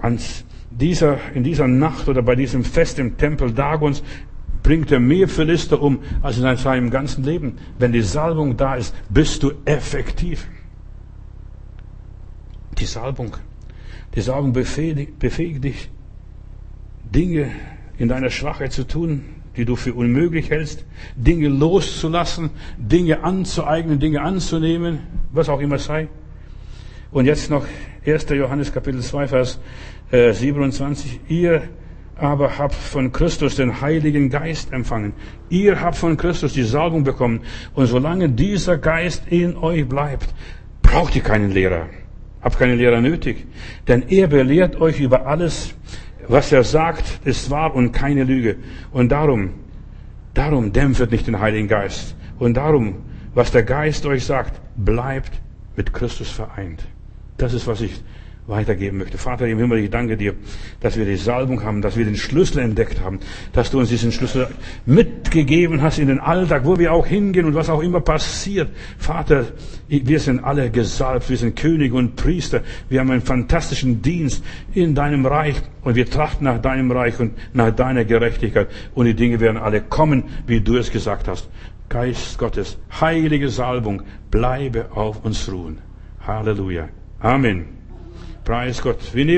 in dieser Nacht oder bei diesem Fest im Tempel Dagons bringt er mehr Philister um als in seinem ganzen Leben. Wenn die Salbung da ist, bist du effektiv. Die Salbung befähigt dich, Dinge in deiner Schwachheit zu tun, die du für unmöglich hältst, Dinge loszulassen, Dinge anzueignen, Dinge anzunehmen, was auch immer sei. Und jetzt noch 1. Johannes Kapitel 2, Vers 27. Ihr aber habt von Christus den Heiligen Geist empfangen. Ihr habt von Christus die Salbung bekommen. Und solange dieser Geist in euch bleibt, braucht ihr keinen Lehrer. Habt keinen Lehrer nötig. Denn er belehrt euch über alles, was er sagt, ist wahr und keine Lüge. Und darum dämpft nicht den Heiligen Geist. Und darum, was der Geist euch sagt, bleibt mit Christus vereint. Das ist, was ich weitergeben möchte. Vater im Himmel, ich danke dir, dass wir die Salbung haben, dass wir den Schlüssel entdeckt haben, dass du uns diesen Schlüssel mitgegeben hast in den Alltag, wo wir auch hingehen und was auch immer passiert. Vater, wir sind alle gesalbt, wir sind Könige und Priester, wir haben einen fantastischen Dienst in deinem Reich und wir trachten nach deinem Reich und nach deiner Gerechtigkeit und die Dinge werden alle kommen, wie du es gesagt hast. Geist Gottes, heilige Salbung, bleibe auf uns ruhen. Halleluja. Amen. Preis Gott. Wir nehmen